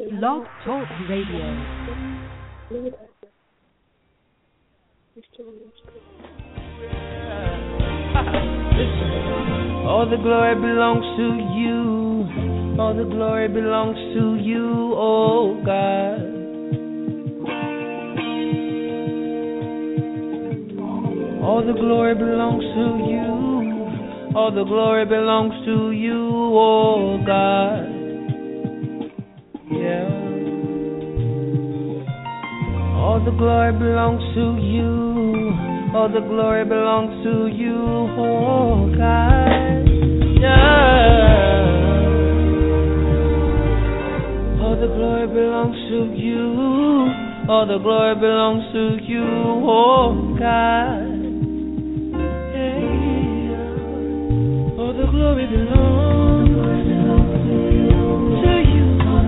Blog Talk Radio. All the glory belongs to you. All the glory belongs to you, oh God. All the glory belongs to you. All the glory belongs to you, oh God. Yeah. All the glory belongs to you. All the glory belongs to you, oh God. Yeah. All the glory belongs to you. All the glory belongs to you, oh God. All the glory belongs to you.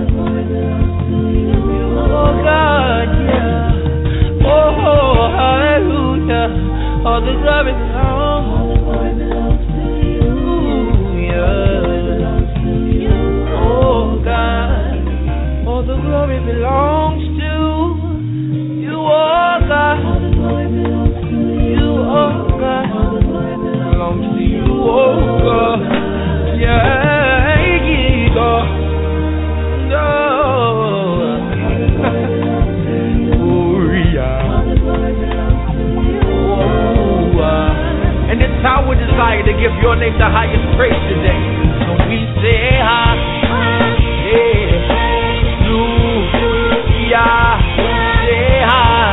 Oh God, yeah. Oh, hallelujah. All the glory belongs to you. Yeah. Oh God. All the glory belongs to you. Oh God. You, oh God. Belongs to you. Oh God, yeah, God, no, oh yeah, and it's our desire to give your name the highest praise today. So we say hallelujah, say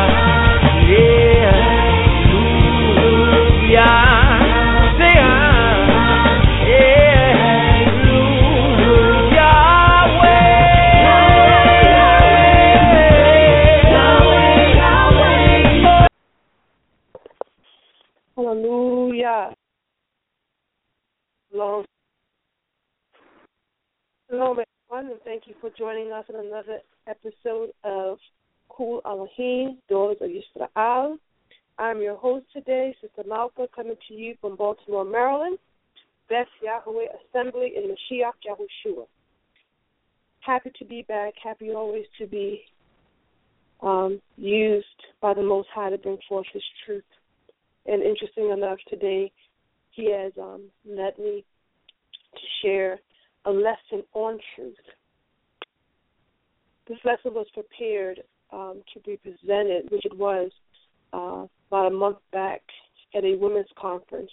hallelujah. Hallelujah. Hello, everyone, and thank you for joining us in another episode of Kul Elohim, Daughters of Yisrael. I'm your host today, Sister Malka, coming to you from Baltimore, Maryland, Beth Yahweh Assembly in Mashiach Yahushua. Happy to be back, happy always to be used by the Most High to bring forth His truth. And interesting enough, today He has led me to share a lesson on truth. This lesson was prepared to be presented, which it was about a month back at a women's conference.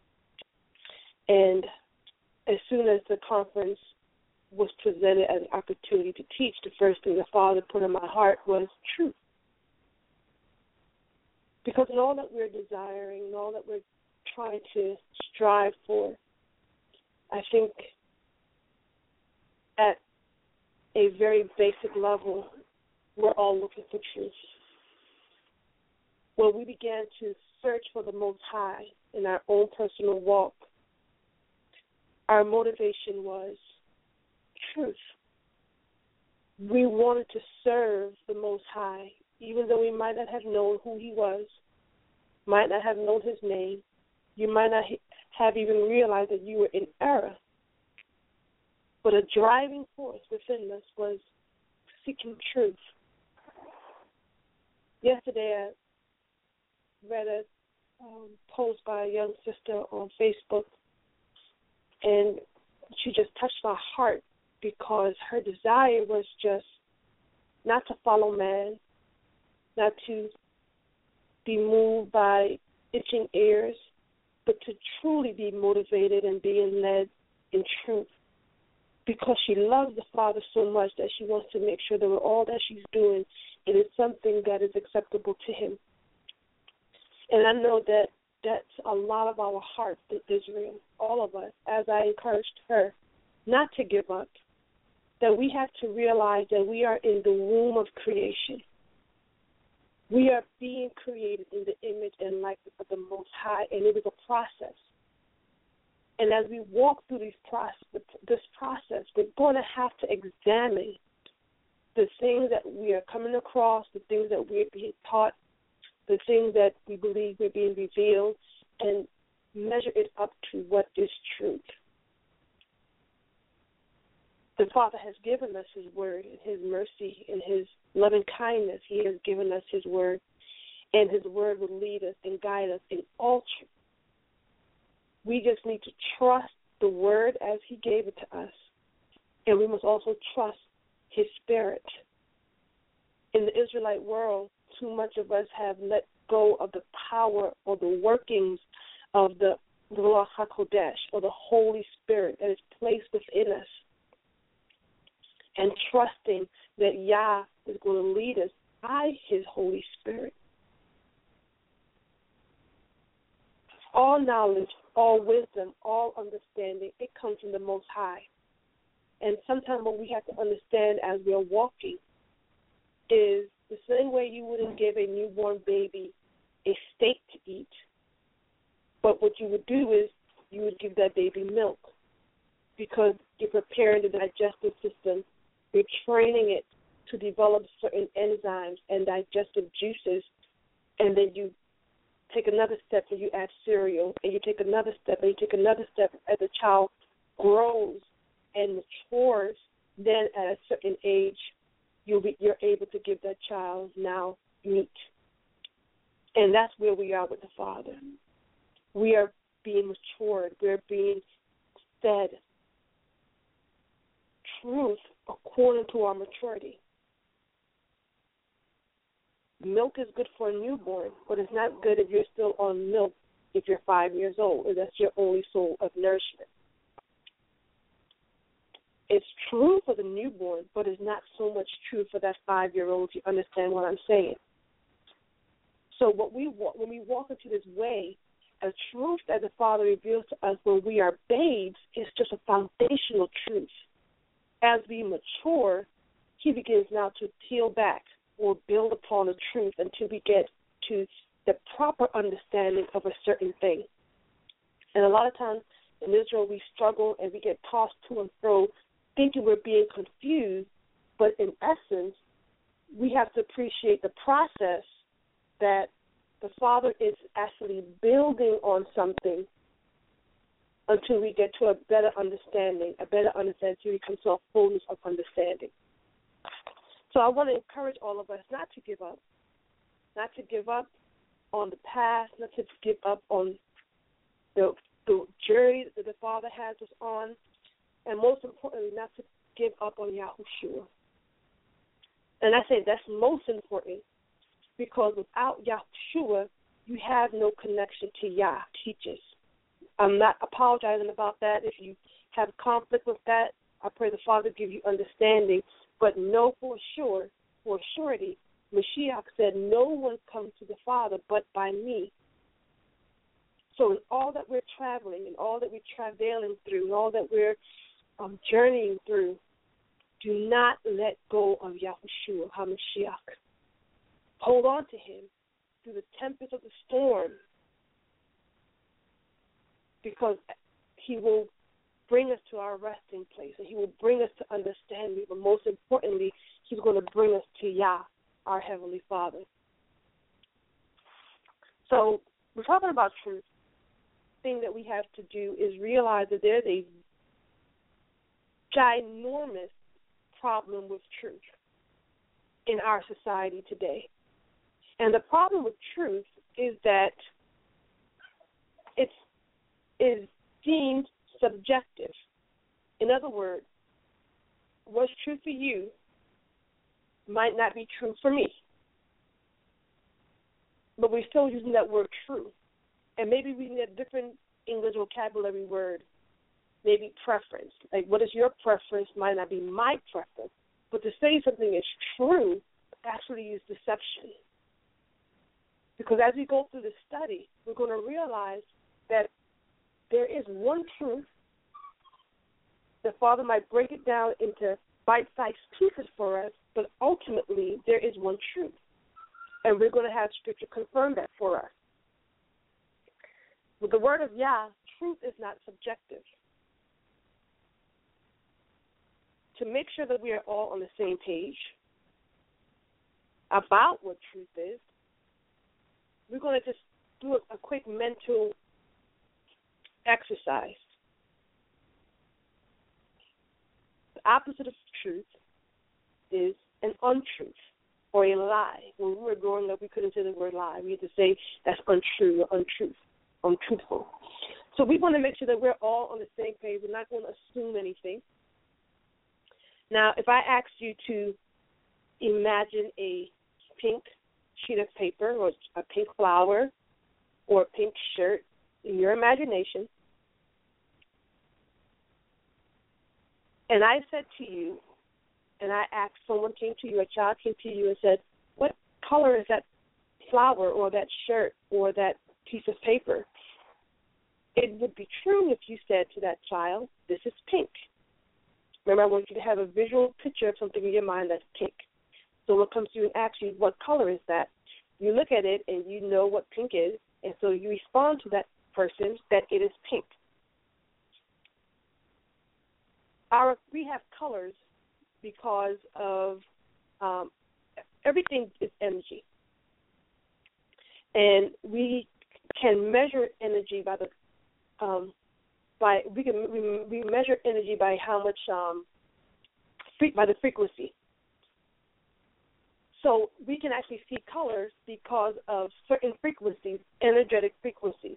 And as soon as the conference was presented as an opportunity to teach, the first thing the Father put in my heart was truth. Because in all that we're desiring, in all that we're trying to strive for, I think at a very basic level, we're all looking for truth. When we began to search for the Most High in our own personal walk, our motivation was truth. We wanted to serve the Most High, even though we might not have known who He was, might not have known His name. You might not have even realized that you were in error. But a driving force within us was seeking truth. Yesterday, I read a post by a young sister on Facebook, and she just touched my heart because her desire was just not to follow man, not to be moved by itching ears, but to truly be motivated and being led in truth, because she loves the Father so much that she wants to make sure that with all that she's doing, it is something that is acceptable to Him. And I know that that's a lot of our heart, Israel, all of us, as I encouraged her not to give up, that we have to realize that we are in the womb of creation. We are being created in the image and likeness of the Most High, and it is a process. And as we walk through this process, we're going to have to examine the things that we are coming across, the things that we're being taught, the things that we believe we're being revealed, and measure it up to what is truth. The Father has given us His word and His mercy and His loving kindness. He has given us His word, and His word will lead us and guide us in all truth. We just need to trust the word as He gave it to us, and we must also trust His Spirit. In the Israelite world, too much of us have let go of the power or the workings of the Ruach HaKodesh, or the Holy Spirit that is placed within us, and trusting that Yah is going to lead us by His Holy Spirit. All knowledge, all wisdom, all understanding, it comes from the Most High. And sometimes what we have to understand as we are walking is the same way you wouldn't give a newborn baby a steak to eat, but what you would do is you would give that baby milk, because you're preparing the digestive system, you're training it to develop certain enzymes and digestive juices, and then you take another step and you add cereal, and you take another step and you take another step as the child grows and matures. Then at a certain age, you're able to give that child now meat. And that's where we are with the Father. We are being matured. We're being fed truth according to our maturity. Milk is good for a newborn, but it's not good if you're still on milk if you're 5 years old, and that's your only source of nourishment. It's true for the newborn, but it's not so much true for that 5-year-old, if you understand what I'm saying. So when we walk into this way, a truth that the Father reveals to us when we are babes is just a foundational truth. As we mature, He begins now to peel back or build upon the truth until we get to the proper understanding of a certain thing. And a lot of times in Israel we struggle and we get tossed to and fro thinking we're being confused, but in essence we have to appreciate the process that the Father is actually building on something until we get to a better understanding till we come to a fullness of understanding. So I want to encourage all of us not to give up on the past, not to give up on the journey that the Father has us on, and most importantly, not to give up on Yahushua. And I say that's most important, because without Yahushua, you have no connection to Yah teachers. I'm not apologizing about that. If you have conflict with that, I pray the Father give you understanding. But know for surety, Mashiach said, no one comes to the Father but by me. So in all that we're traveling, in all that we're travailing through, in all that we're journeying through, do not let go of Yahushua HaMashiach. Hold on to Him through the tempest of the storm, because He will bring us to our resting place, and He will bring us to understanding, but most importantly, He's going to bring us to Yah, our Heavenly Father. So we're talking about truth. The thing that we have to do is realize that there's a ginormous problem with truth in our society today. And the problem with truth is that it is deemed subjective. In other words, what's true for you might not be true for me. But we're still using that word true. And maybe we need a different English vocabulary word, maybe preference. Like, what is your preference might not be my preference. But to say something is true actually is deception. Because as we go through the study, we're going to realize that there is one truth. The Father might break it down into bite-sized pieces for us, but ultimately there is one truth. And we're going to have Scripture confirm that for us. With the word of Yah, truth is not subjective. To make sure that we are all on the same page about what truth is, we're going to just do a quick mental exercise. The opposite of truth is an untruth or a lie. When we were growing up, we couldn't say the word lie. We had to say that's untrue or untruthful. So we want to make sure that we're all on the same page. We're not going to assume anything. Now, if I asked you to imagine a pink sheet of paper or a pink flower or a pink shirt in your imagination, and I said to you, and I asked, someone came to you, a child came to you and said, what color is that flower or that shirt or that piece of paper? It would be true if you said to that child, this is pink. Remember, I want you to have a visual picture of something in your mind that's pink. So when it comes to you and asks you, what color is that? You look at it and you know what pink is, and so you respond to that person that it is pink. We have colors because of everything is energy. And we can measure energy by we measure energy by how much by the frequency. So we can actually see colors because of certain frequencies, energetic frequencies.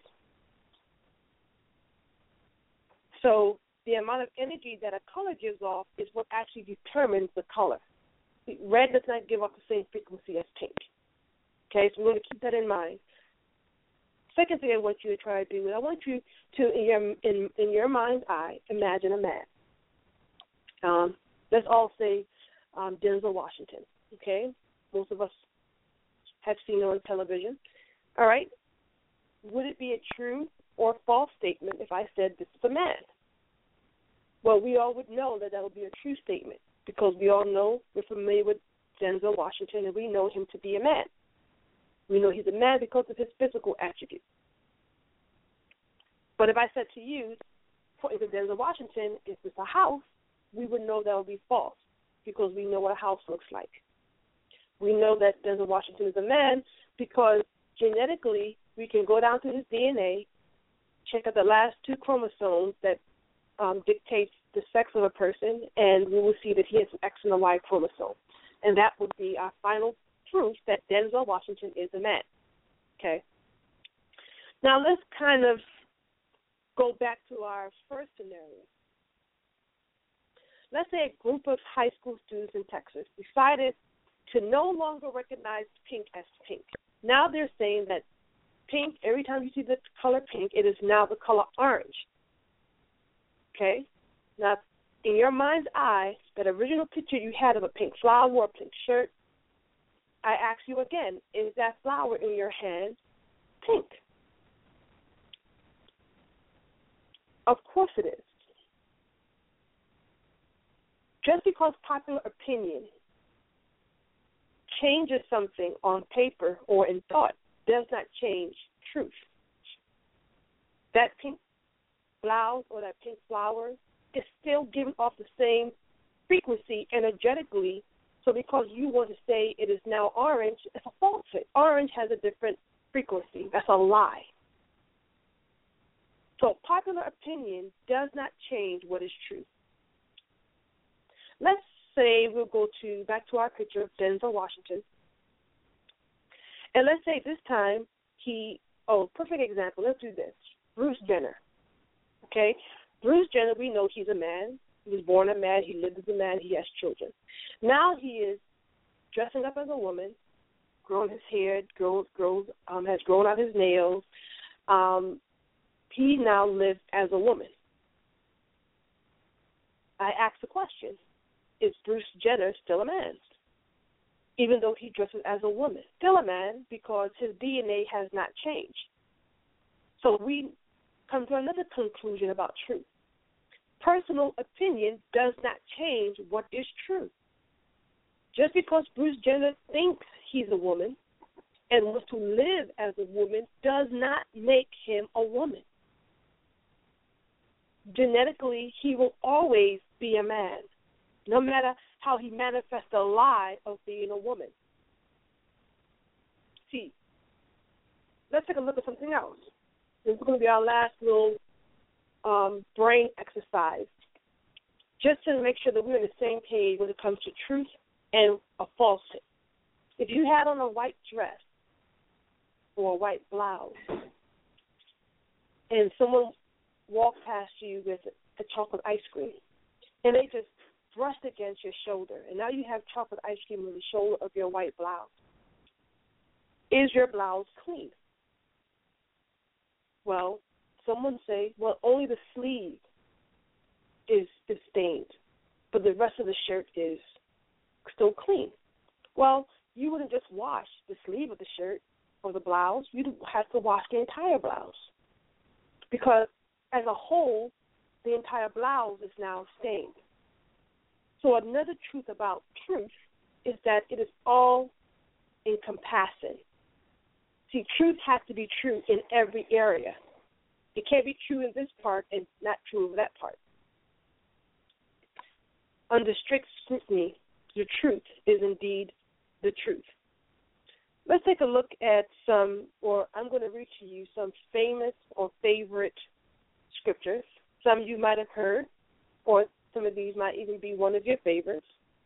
So the amount of energy that a color gives off is what actually determines the color. Red does not give off the same frequency as pink. Okay, so we're going to keep that in mind. Second thing I want you to try to do is I want you to, in your mind's eye, imagine a man. Let's all say Denzel Washington, okay? Most of us have seen him on television. All right? Would it be a true or false statement if I said this is a man? Well, we all would know that would be a true statement because we all know, we're familiar with Denzel Washington, and we know him to be a man. We know he's a man because of his physical attributes. But if I said to you, for instance, Denzel Washington, if it's a house, we would know that would be false because we know what a house looks like. We know that Denzel Washington is a man because genetically we can go down to his DNA, check out the last 2 chromosomes that dictates the sex of a person, and we will see that he has an X and a Y chromosome. And that would be our final proof that Denzel Washington is a man. Okay? Now let's kind of go back to our first scenario. Let's say a group of high school students in Texas decided to no longer recognize pink as pink. Now they're saying that pink, every time you see the color pink, it is now the color orange. Okay? Now, in your mind's eye, that original picture you had of a pink flower or a pink shirt, I ask you again, is that flower in your hand pink? Of course it is. Just because popular opinion changes something on paper or in thought does not change truth. That pink blouse or that pink flower is still giving off the same frequency energetically. So because you want to say it is now orange, it's a falsehood. Orange has a different frequency. That's a lie. So popular opinion does not change what is true. Let's say we'll go back to our picture of Denzel Washington. And let's say this time perfect example, let's do this. Bruce Jenner. Okay? Bruce Jenner, we know he's a man. He was born a man. He lived as a man. He has children. Now he is dressing up as a woman, growing his hair, has grown out his nails. He now lives as a woman. I ask the question, is Bruce Jenner still a man? Even though he dresses as a woman. Still a man because his DNA has not changed. So we come to another conclusion about truth. Personal opinion does not change what is true. Just because Bruce Jenner thinks he's a woman and wants to live as a woman does not make him a woman. Genetically, he will always be a man, no matter how he manifests the lie of being a woman. See, let's take a look at something else. This is going to be our last little brain exercise. just to make sure that we're on the same page when it comes to truth and a falsehood. If you had on a white dress or a white blouse and someone walked past you with a chocolate ice cream and they just brushed against your shoulder, and now you have chocolate ice cream on the shoulder of your white blouse, is your blouse clean? Well, someone say, well, only the sleeve is stained, but the rest of the shirt is still clean. Well, you wouldn't just wash the sleeve of the shirt or the blouse. You'd have to wash the entire blouse, because as a whole, the entire blouse is now stained. So another truth about truth is that it is all encompassing. See, truth has to be true in every area. It can't be true in this part and not true in that part. Under strict scrutiny, the truth is indeed the truth. Let's take a look at I'm going to read to you some famous or favorite scriptures. Some you might have heard, or some of these might even be one of your favorites.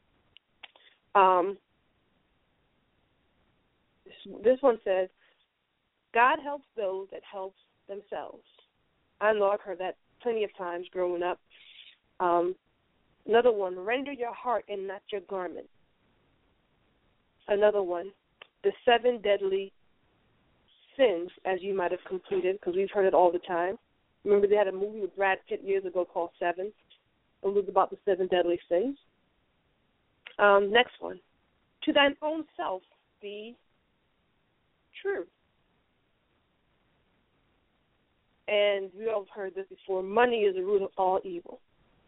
This one says, God helps those that help themselves. I know I've heard that plenty of times growing up. Another one, render your heart and not your garment. Another one, the 7 deadly sins, as you might have completed, because we've heard it all the time. Remember they had a movie with Brad Pitt years ago called Seven. It was about the 7 deadly sins. Next one, to thine own self be true. And we all have heard this before. Money is the root of all evil.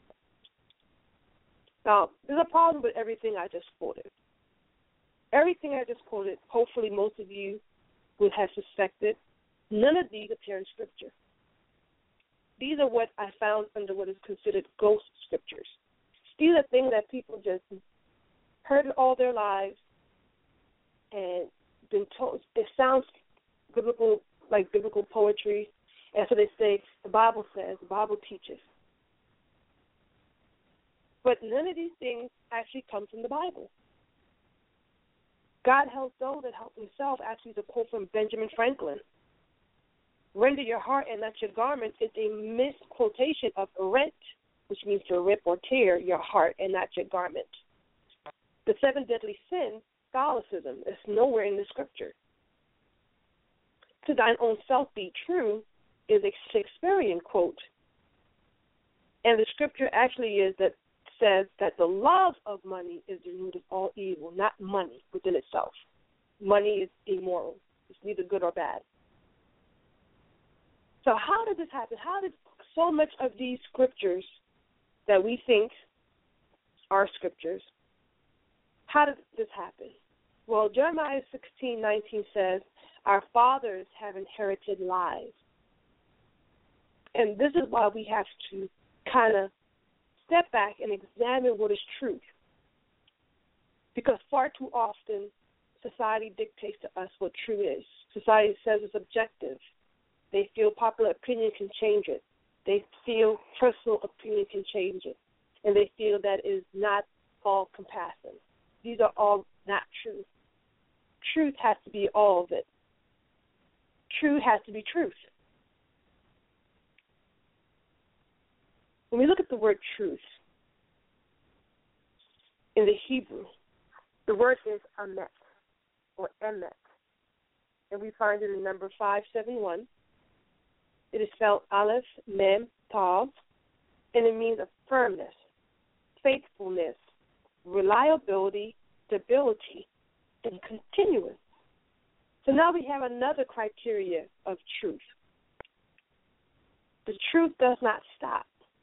Now, there's a problem with everything I just quoted. Everything I just quoted, hopefully most of you would have suspected. None of these appear in Scripture. These are what I found under what is considered ghost scriptures. These are things that people just heard it all their lives and been told. It sounds biblical, like biblical poetry. And so they say, the Bible says, the Bible teaches. But none of these things actually come from the Bible. God helps those that help themselves actually is a quote from Benjamin Franklin. Render your heart and not your garment is a misquotation of rent, which means to rip or tear your heart and not your garment. The 7 deadly sins, Catholicism, is nowhere in the Scripture. To thine own self be true is a Shakespearean quote. And the Scripture actually is that says that the love of money is the root of all evil, not money within itself. Money is immoral. It's neither good or bad. So how did this happen? How did so much of these scriptures that we think are scriptures, how did this happen? Well, Jeremiah 16:19 says, our fathers have inherited lies. And this is why we have to kind of step back and examine what is truth. Because far too often, society dictates to us what true is. Society says it's objective. They feel popular opinion can change it. They feel personal opinion can change it. And they feel that is not all-compassing. These are all not true. Truth has to be all of it. Truth has to be truth. When we look at the word truth, in the Hebrew, the word is emet, or emet. And we find it in number 571. It is spelled Aleph, Mem, Tav, and it means a firmness, faithfulness, reliability, stability, and continuance. So now we have another criteria of truth. The truth does not stop.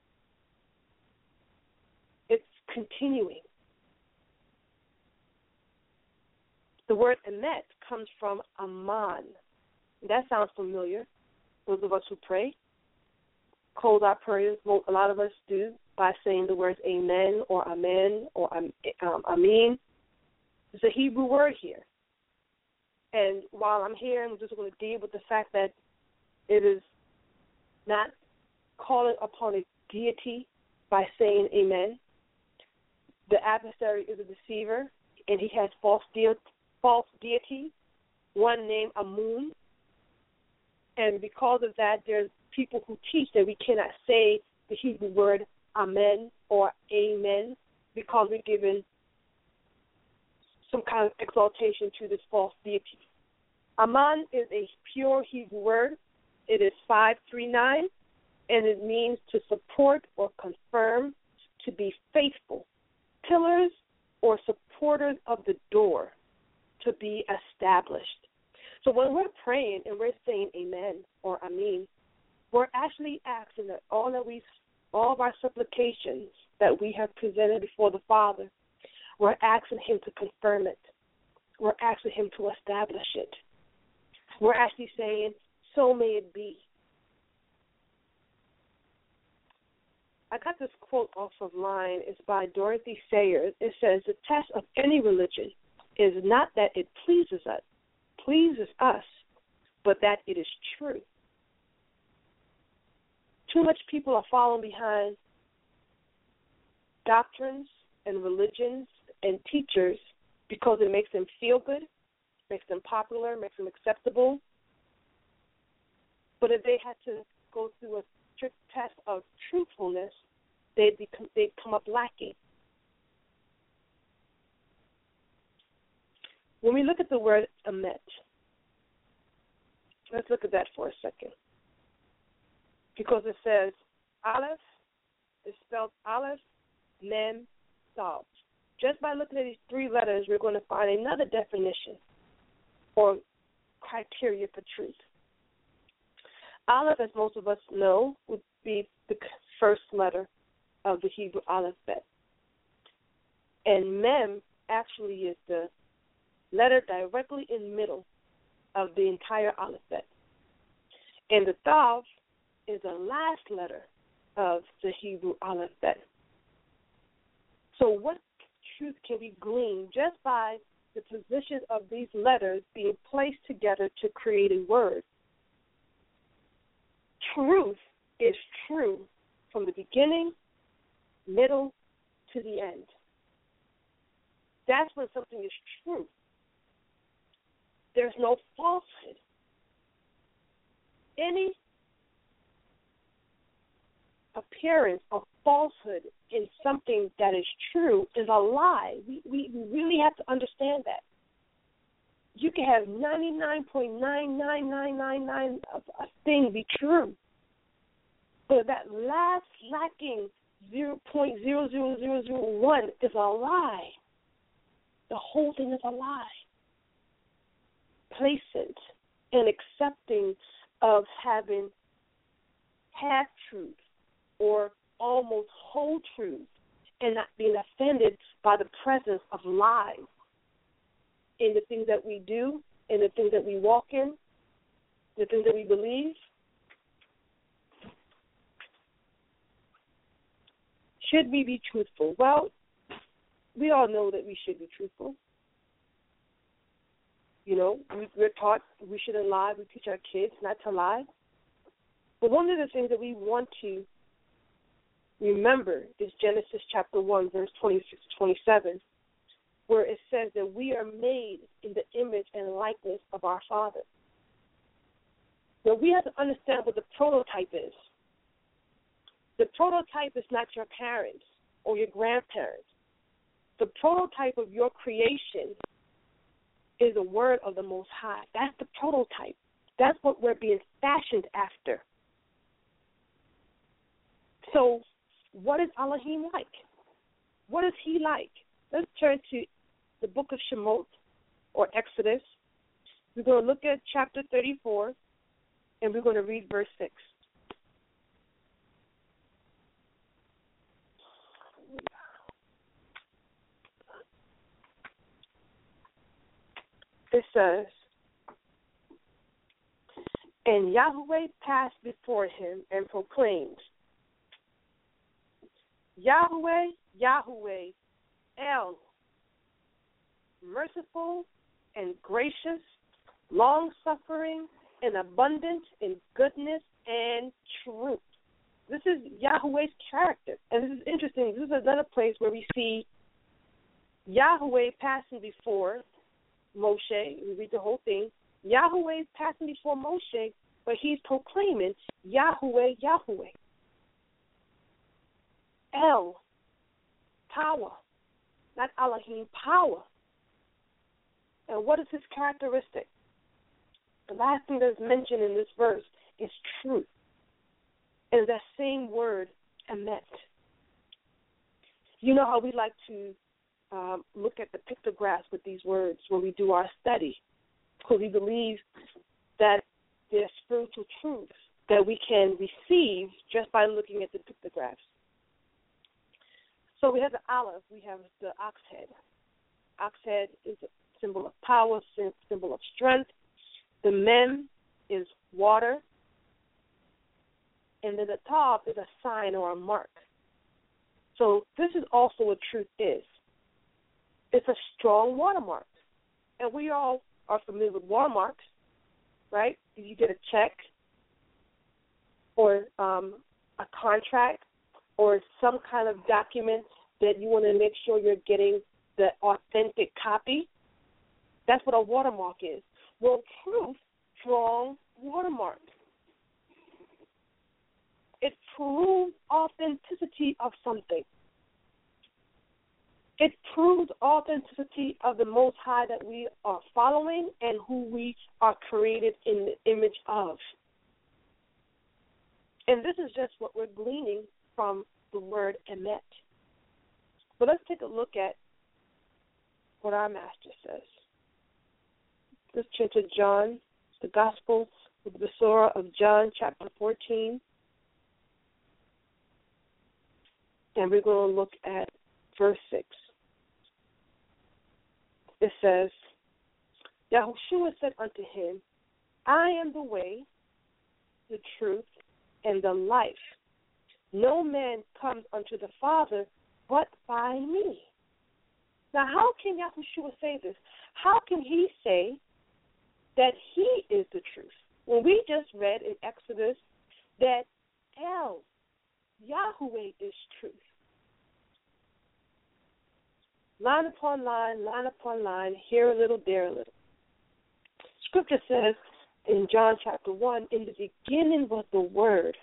It's continuing. The word emet comes from aman. That sounds familiar. Those of us who pray, close our prayers, a lot of us do, by saying the words amen or amen or amin. It's a Hebrew word here. And while I'm here, I'm just going to deal with the fact that it is not calling upon a deity by saying amen. The adversary is a deceiver, and he has false deity, one named Amun. And because of that, there's people who teach that we cannot say the Hebrew word amen or amen because we're given some kind of exaltation to this false deity. Aman is a pure Hebrew word. It is 539, and it means to support or confirm, to be faithful, pillars or supporters of the door, to be established. So when we're praying and we're saying amen or amen, we're actually asking that all of our supplications that we have presented before the Father, we're asking him to confirm it. We're asking him to establish it. We're actually saying, so may it be. I got this quote off of line. It's by Dorothy Sayers. It says, the test of any religion is not that it pleases us, but that it is true. Too much people are following behind doctrines and religions and teachers because it makes them feel good, makes them popular, makes them acceptable. But if they had to go through a strict test of truthfulness, they'd come up lacking. When we look at the word emet, let's look at that for a second. Because it says Aleph is spelled Aleph, Mem, Tav. Just by looking at these three letters, we're going to find another definition or criteria for truth. Aleph, as most of us know, would be the first letter of the Hebrew alphabet. And Mem actually is the letter directly in the middle of the entire alphabet. And the Tav is the last letter of the Hebrew alphabet. So what truth can we glean just by the position of these letters being placed together to create a word? Truth is true from the beginning, middle, to the end. That's when something is true. There's no falsehood. Any appearance of falsehood in something that is true is a lie. We really have to understand that. You can have 99.99999 of a thing be true, but that last lacking 0.00001 is a lie. The whole thing is a lie. Placent and accepting of having half-truth or almost whole truth and not being offended by the presence of lies in the things that we do, in the things that we walk in, the things that we believe. Should we be truthful? Well, we all know that we should be truthful. You know, we're taught we shouldn't lie. We teach our kids not to lie. But one of the things that we want to remember is Genesis chapter 1, verse 26-27, where it says that we are made in the image and likeness of our Father. Now, we have to understand what the prototype is. The prototype is not your parents or your grandparents. The prototype of your creation is the word of the Most High. That's the prototype. That's what we're being fashioned after. So what is Elohim like? What is he like? Let's turn to the book of Shemot or Exodus. We're going to look at chapter 34, and we're going to read verse 6. It says, and Yahweh passed before him and proclaimed, Yahweh, Yahweh, El, merciful and gracious, long-suffering and abundant in goodness and truth, This is Yahweh's character. And this is interesting. This is another place where we see Yahweh passing before Moshe. We read the whole thing. Yahweh is passing before Moshe, but he's proclaiming Yahweh, Yahweh. El, power. Not Elohim, power. And what is his characteristic? The last thing that's mentioned in this verse is truth. And that same word, emet. You know how we like to look at the pictographs with these words when we do our study, because we believe that there's spiritual truths that we can receive just by looking at the pictographs. So we have the aleph, we have the ox head. Ox head is a symbol of power, symbol of strength. The mem is water. And then the top is a sign or a mark. So this is also what truth is. It's a strong watermark. And we all are familiar with watermarks, right? You get a check or a contract or some kind of document that you want to make sure you're getting the authentic copy. That's what a watermark is. Well, truth, strong watermark. It proves authenticity of something. It proves authenticity of the Most High that we are following and who we are created in the image of. And this is just what we're gleaning from the word emet. But let's take a look at what our Master says. Let's turn to John, the Gospel, the Surah of John, chapter 14. And we're going to look at verse 6. It says, Yahushua said unto him, I am the way, the truth, and the life. No man comes unto the Father but by me. Now, how can Yahushua say this? How can he say that he is the truth when we just read in Exodus that El, Yahweh is truth? Line upon line, here a little, there a little. Scripture says in John chapter 1, in the beginning was the Word.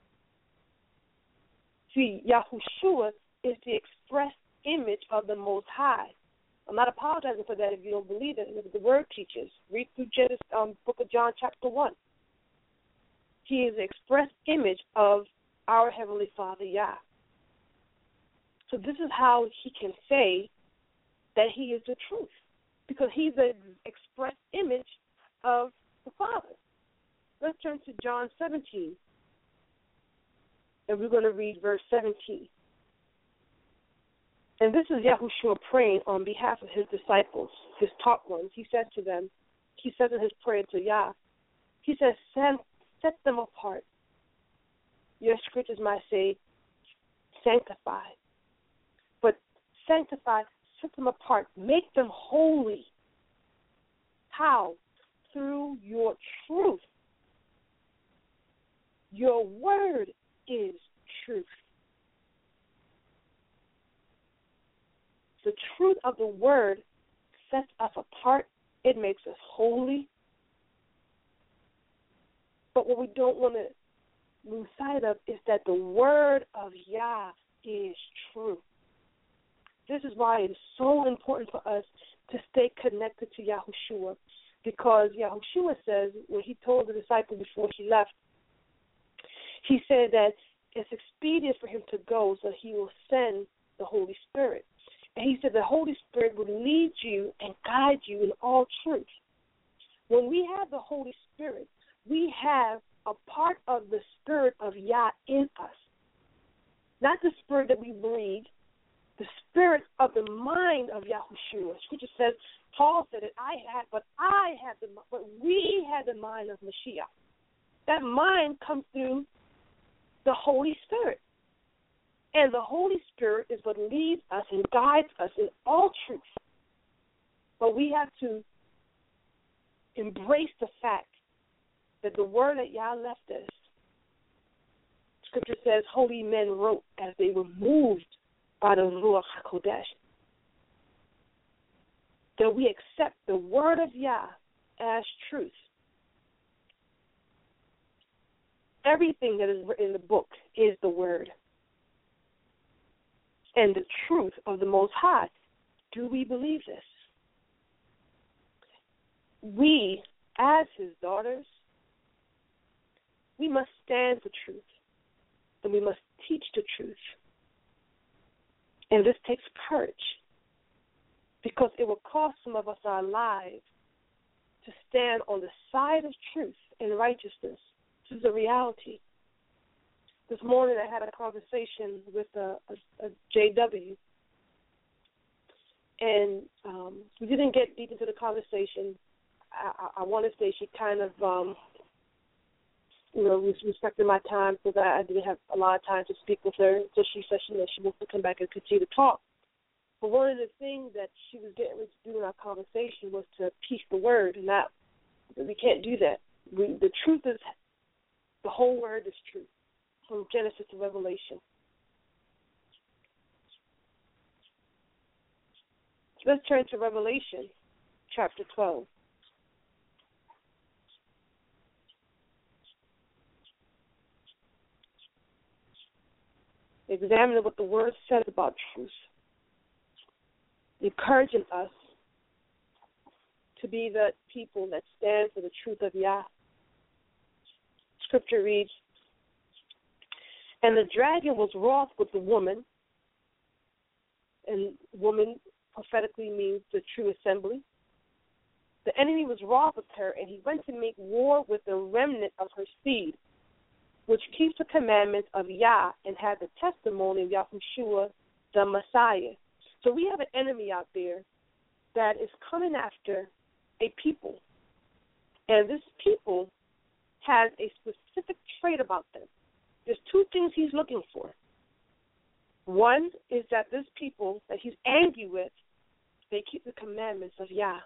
See, Yahushua is the express image of the Most High. I'm not apologizing for that if you don't believe it. Look what the Word teaches. Read through Genesis, book of John chapter 1. He is the express image of our Heavenly Father, Yah. So this is how he can say that he is the truth, because he's the express image of the Father. Let's turn to John 17, and we're going to read verse 17. And this is Yahushua praying on behalf of his disciples, his taught ones. He said to them, he says in his prayer to Yah, he says, set them apart. Your scriptures might say, sanctify. But sanctify, set them apart, make them holy. How? Through your truth. Your word is truth. The truth of the word sets us apart. It makes us holy. But what we don't want to lose sight of is that the word of Yah is true. This is why it is so important for us to stay connected to Yahushua, because Yahushua says, when he told the disciple before he left, he said that it's expedient for him to go, so he will send the Holy Spirit. And he said the Holy Spirit will lead you and guide you in all truth. When we have the Holy Spirit, we have a part of the Spirit of Yah in us. Not the Spirit that we breathe, the Spirit of the mind of Yahushua. Scripture says, Paul said it, but we had the mind of Mashiach. That mind comes through the Holy Spirit. And the Holy Spirit is what leads us and guides us in all truth. But we have to embrace the fact that the word that Yah left us Scripture says, holy men wrote as they were moved by the Ruach HaKodesh. That we accept the word of Yah as truth. Everything that is written in the book is the word and the truth of the Most High. Do we believe this? We, as his daughters, we must stand for truth, and we must teach the truth. And this takes courage, because it will cost some of us our lives to stand on the side of truth and righteousness. This is a reality. This morning I had a conversation with a JW, and we didn't get deep into the conversation. I want to say she kind of, respected my time because I didn't have a lot of time to speak with her. So she said she wants to come back and continue to talk. But one of the things that she was getting ready to do in our conversation was to teach the word, and that we can't do that. The truth is, the whole word is truth, from Genesis to Revelation. So let's turn to Revelation chapter 12. Examining what the word says about truth, encouraging us to be the people that stand for the truth of Yah. Scripture reads, and the dragon was wroth with the woman, and woman prophetically means the true assembly. The enemy was wroth with her, and he went to make war with the remnant of her seed, which keeps the commandments of Yah and had the testimony of Yahushua, the Messiah. So we have an enemy out there that is coming after a people. And this people has a specific trait about them. There's two things he's looking for. One is that this people that he's angry with, they keep the commandments of Yah,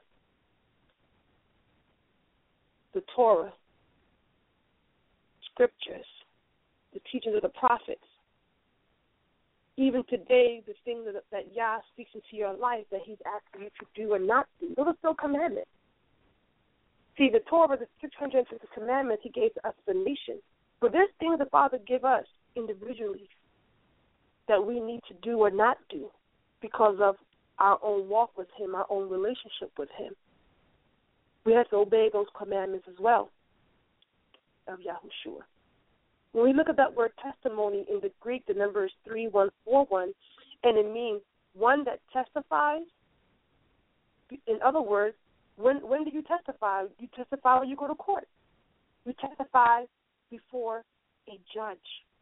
the Torah, scriptures, the teachings of the prophets. Even today, the things that Yah speaks into your life that he's asking you to do or not do, those are still commandments. See, the Torah, the 650 commandments he gave to us as a nation. But there's things the Father give us individually that we need to do or not do because of our own walk with him, our own relationship with him. We have to obey those commandments as well of Yahushua. When we look at that word testimony in the Greek, the number is 3141, and it means one that testifies. In other words, when do you testify? You testify when you go to court. You testify before a judge.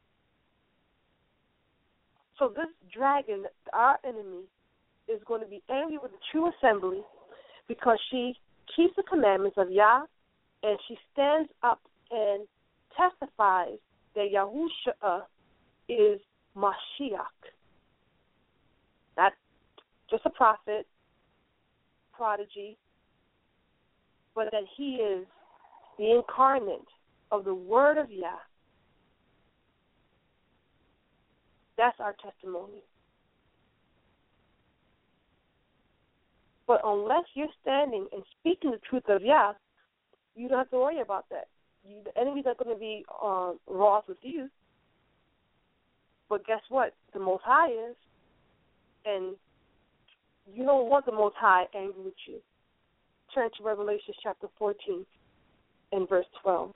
So this dragon, our enemy, is going to be angry with the true assembly because she keeps the commandments of Yah, and she stands up and testifies that Yahushua is Mashiach. Not just a prophet, prodigy, but that he is the incarnate of the word of Yah. That's our testimony. But unless you're standing and speaking the truth of Yah, you don't have to worry about that. The enemy's not going to be wroth with you. But guess what? The Most High is. And you don't want the Most High angry with you. Turn to Revelation chapter 14 and verse 12.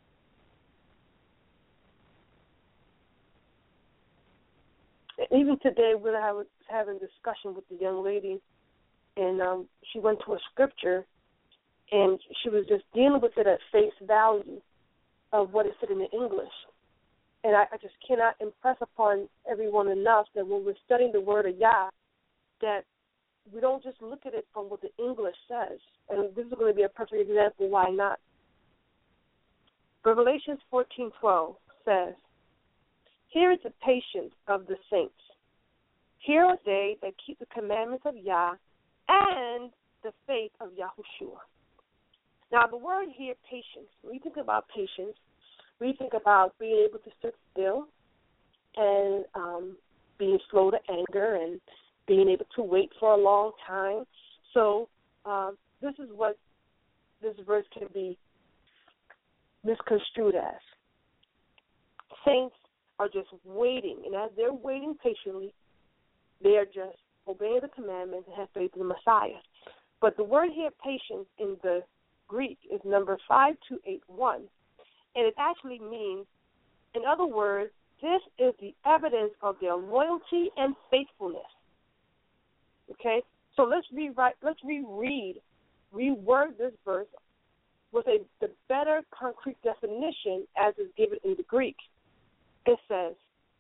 And even today, when I was having a discussion with the young lady, and she went to a scripture, and she was just dealing with it at face value of what is said in the English. And I just cannot impress upon everyone enough that when we're studying the word of Yah, that we don't just look at it from what the English says. And this is going to be a perfect example why not. Revelation 14:12 says, here is the patience of the saints. Here are they that keep the commandments of Yah and the faith of Yahushua. Now, the word here, patience, when you think about patience, we think about being able to sit still and being slow to anger and being able to wait for a long time. So this is what this verse can be misconstrued as. Saints are just waiting, and as they're waiting patiently, they are just obeying the commandments and have faith in the Messiah. But the word here, patience, in the Greek is number 5281, and it actually means, in other words, this is the evidence of their loyalty and faithfulness. Okay? So let's reword this verse with the better concrete definition as is given in the Greek. It says,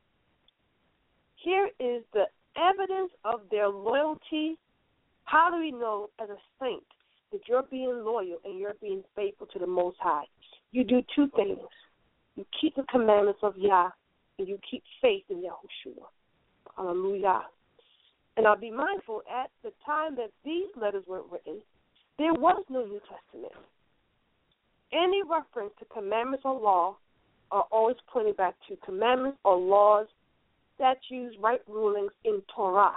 here is the evidence of their loyalty. How do we know as a saint that you're being loyal and you're being faithful to the Most High? You do two things. You keep the commandments of Yah, and you keep faith in Yahushua. Hallelujah. And I'll be mindful, at the time that these letters were written, there was no New Testament. Any reference to commandments or law are always pointing back to commandments or laws, statutes, right rulings in Torah.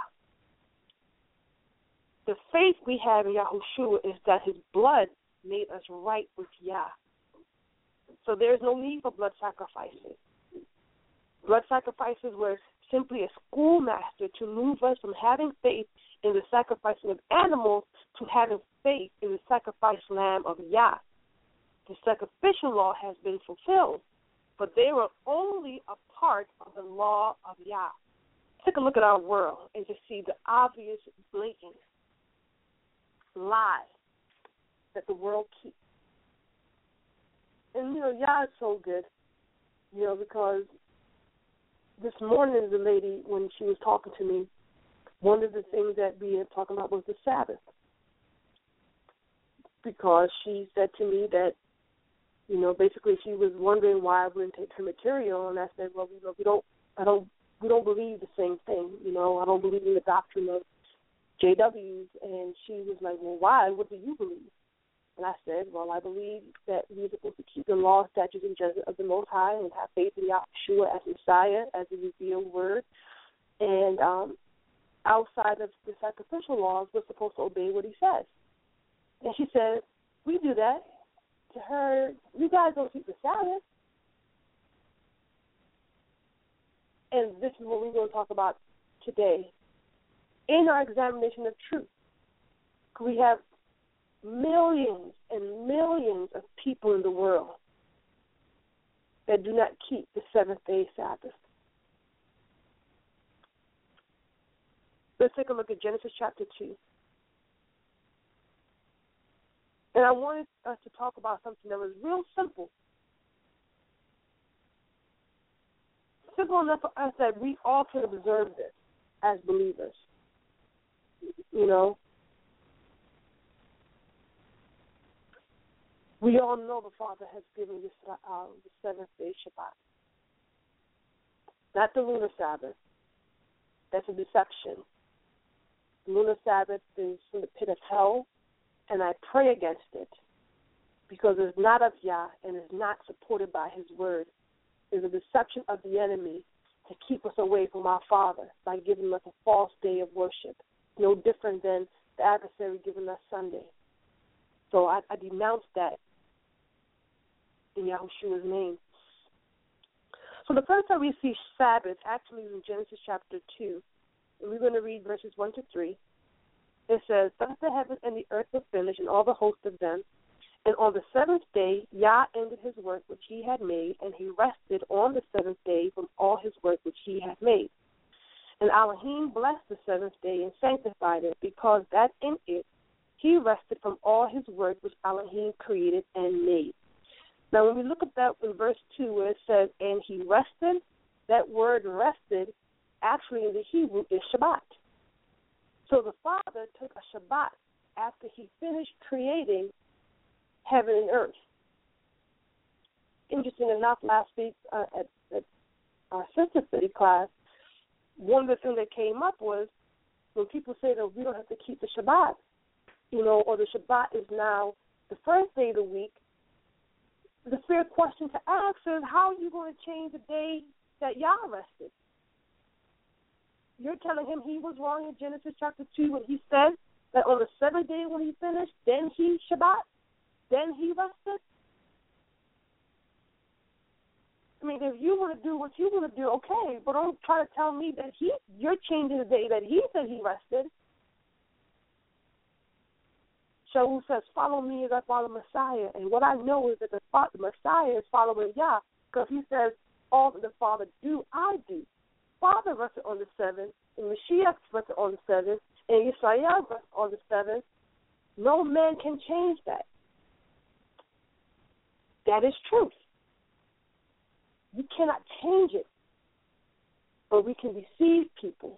The faith we have in Yahushua is that his blood made us right with Yah. So there's no need for blood sacrifices. Blood sacrifices were simply a schoolmaster to move us from having faith in the sacrificing of animals to having faith in the sacrificed lamb of Yah. The sacrificial law has been fulfilled, but they were only a part of the law of Yah. Take a look at our world and just see the obvious, blatant lie that the world keeps. And, Yah is so good, because this morning the lady, when she was talking to me, one of the things that we had talking about was the Sabbath. Because she said to me that, basically she was wondering why I wouldn't take her material, and I said, well, we don't believe the same thing. I don't believe in the doctrine of JWs. And she was like, well, why? What do you believe? And I said, well, I believe that we're supposed to keep the law, statutes, and judgment of the Most High and have faith in Yahshua as Messiah, as the revealed word. And outside of the sacrificial laws, we're supposed to obey what he says. And she said, we do that. To her, you guys don't keep the Sabbath. And this is what we're going to talk about today. In our examination of truth, we have millions and millions of people in the world that do not keep the seventh-day Sabbath. Let's take a look at Genesis chapter 2. And I wanted us to talk about something that was real simple. Simple enough for us that we all can observe this as believers. We all know the Father has given the seventh-day Shabbat. Not the lunar Sabbath. That's a deception. The lunar Sabbath is from the pit of hell, and I pray against it because it's not of Yah and is not supported by his word. It's a deception of the enemy to keep us away from our Father by giving us a false day of worship, no different than the adversary giving us Sunday. So I denounce that in Yahushua's name. So the first time we see Sabbath actually is in Genesis chapter 2. And we're going to read verses 1 to 3. It says, thus the heavens and the earth were finished, and all the host of them. And on the seventh day, Yah ended his work which he had made, and he rested on the seventh day from all his work which he had made. And Elohim blessed the seventh day and sanctified it, because that in it he rested from all his work which Elohim created and made. Now, when we look at that in verse 2 where it says, and he rested, that word rested actually in the Hebrew is Shabbat. So the Father took a Shabbat after he finished creating heaven and earth. Interesting enough, last week at our sister study class, one of the things that came up was when people say that we don't have to keep the Shabbat, or the Shabbat is now the first day of the week, the fair question to ask is, how are you going to change the day that Yah rested? You're telling him he was wrong in Genesis chapter 2 when he said that on the seventh day when he finished, then he Shabbat, then he rested? I mean, if you want to do what you want to do, okay, but don't try to tell me that you're changing the day that he said he rested. Shaul says, follow me as I follow Messiah. And what I know is that the Messiah is following Yah, because he says, all that the Father do, I do. Father rested on the seventh, and Mashiach rested on the seventh, and Yisrael rested on the seventh. No man can change that. That is truth. You cannot change it, but we can deceive people.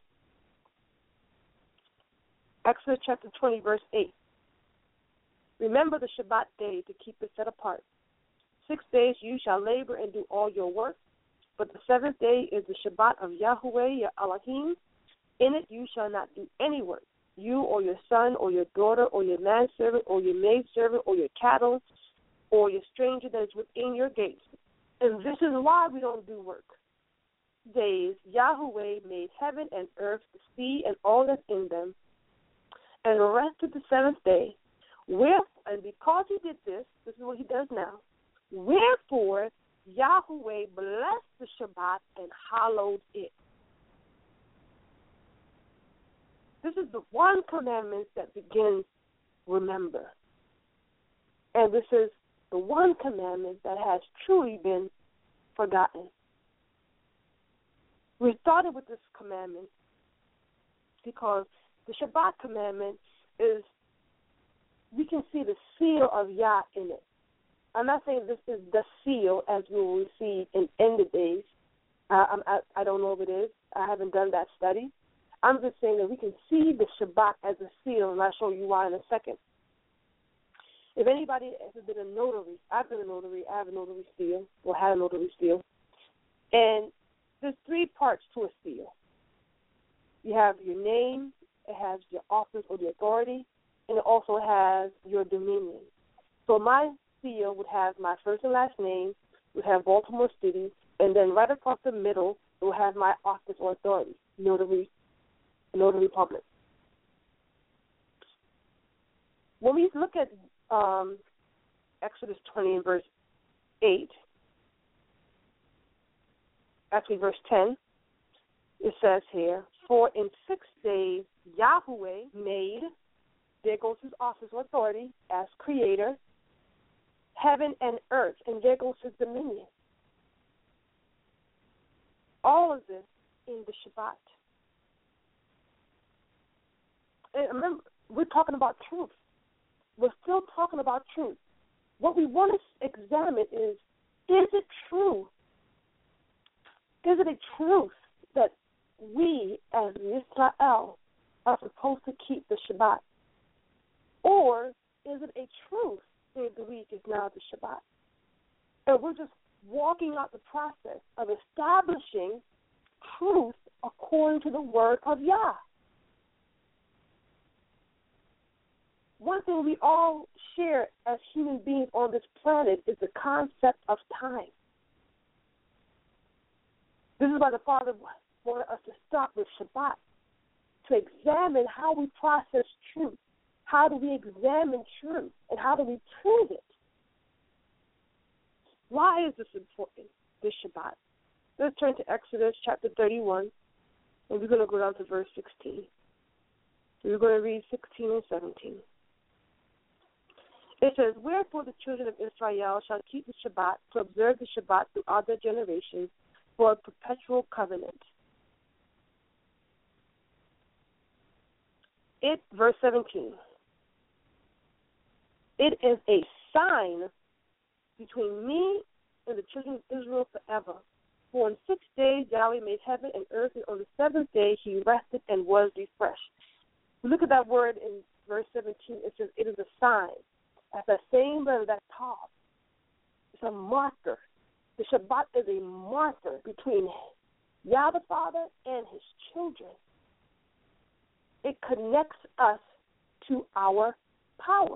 Exodus chapter 20, verse 8. Remember the Shabbat day to keep it set apart. 6 days you shall labor and do all your work, but the seventh day is the Shabbat of Yahweh your Elohim. In it you shall not do any work, you or your son or your daughter or your manservant or your maidservant or your cattle or your stranger that is within your gates. And this is why we don't do work. Days Yahweh made heaven and earth, the sea, and all that's in them, and rested the seventh day. And because he did this, this is what he does now. Wherefore Yahweh blessed the Shabbat and hallowed it. This is the one commandment that begins, remember. And this is the one commandment that has truly been forgotten. We started with this commandment because the Shabbat commandment is, we can see the seal of Yah in it. I'm not saying this is the seal as we will receive in end of days. I don't know if it is. I haven't done that study. I'm just saying that we can see the Shabbat as a seal, and I'll show you why in a second. If anybody has been a notary, I've been a notary. I have a notary seal, or had a notary seal. And there's three parts to a seal. You have your name, it has your office or the authority, and it also has your dominion. So my seal would have my first and last name, would have Baltimore City, and then right across the middle, it would have my office or authority, notary public. When we look at Exodus 20 and verse 8, actually verse 10, it says here, for in 6 days Yahweh made, there goes his office or authority as creator, heaven and earth, and there goes his dominion. All of this in the Shabbat. And remember, we're talking about truth. We're still talking about truth. What we want to examine is it true? Is it a truth that we as Israel are supposed to keep the Shabbat? Or is it a truth that the week is now the Shabbat? And we're just walking out the process of establishing truth according to the word of Yah. One thing we all share as human beings on this planet is the concept of time. This is why the Father wanted us to start with Shabbat, to examine how we process truth. How do we examine truth, and how do we prove it? Why is this important, this Shabbat? Let's turn to Exodus chapter 31, and we're going to go down to verse 16. We're going to read 16 and 17. It says, wherefore the children of Israel shall keep the Shabbat, to observe the Shabbat throughout their generations, for a perpetual covenant. Verse 17. It is a sign between me and the children of Israel forever. For in 6 days Yahweh made heaven and earth, and on the seventh day he rested and was refreshed. Look at that word in verse 17. It says it is a sign. At the same letter, that tav. It's a marker. The Shabbat is a marker between Yah the Father and his children. It connects us to our power.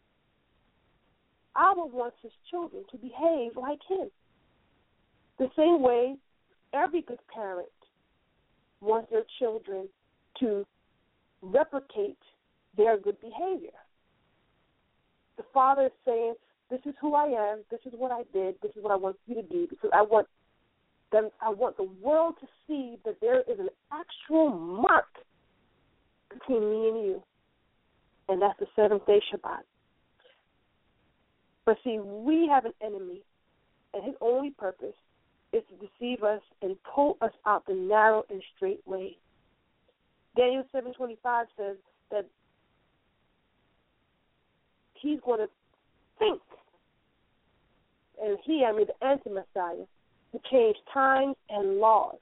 Abba wants his children to behave like him. The same way every good parent wants their children to replicate their good behavior. The father is saying, this is who I am, this is what I did, this is what I want you to do, because I want the world to see that there is an actual mark between me and you, and that's the seventh-day Shabbat. But see, we have an enemy, and his only purpose is to deceive us and pull us out the narrow and straight way. Daniel 7:25 says that he's going to think, and the anti-Messiah, to change times and laws.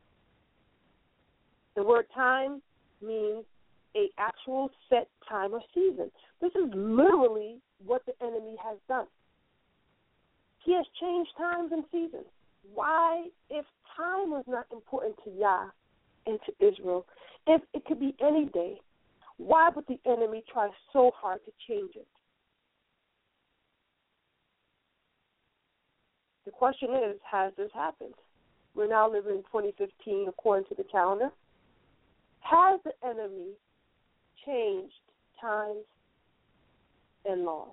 The word time means a actual set time or season. This is literally what the enemy has done. He has changed times and seasons. Why, if time was not important to Yah and to Israel, if it could be any day, why would the enemy try so hard to change it? The question is, has this happened? We're now living in 2015 according to the calendar. Has the enemy changed times and laws?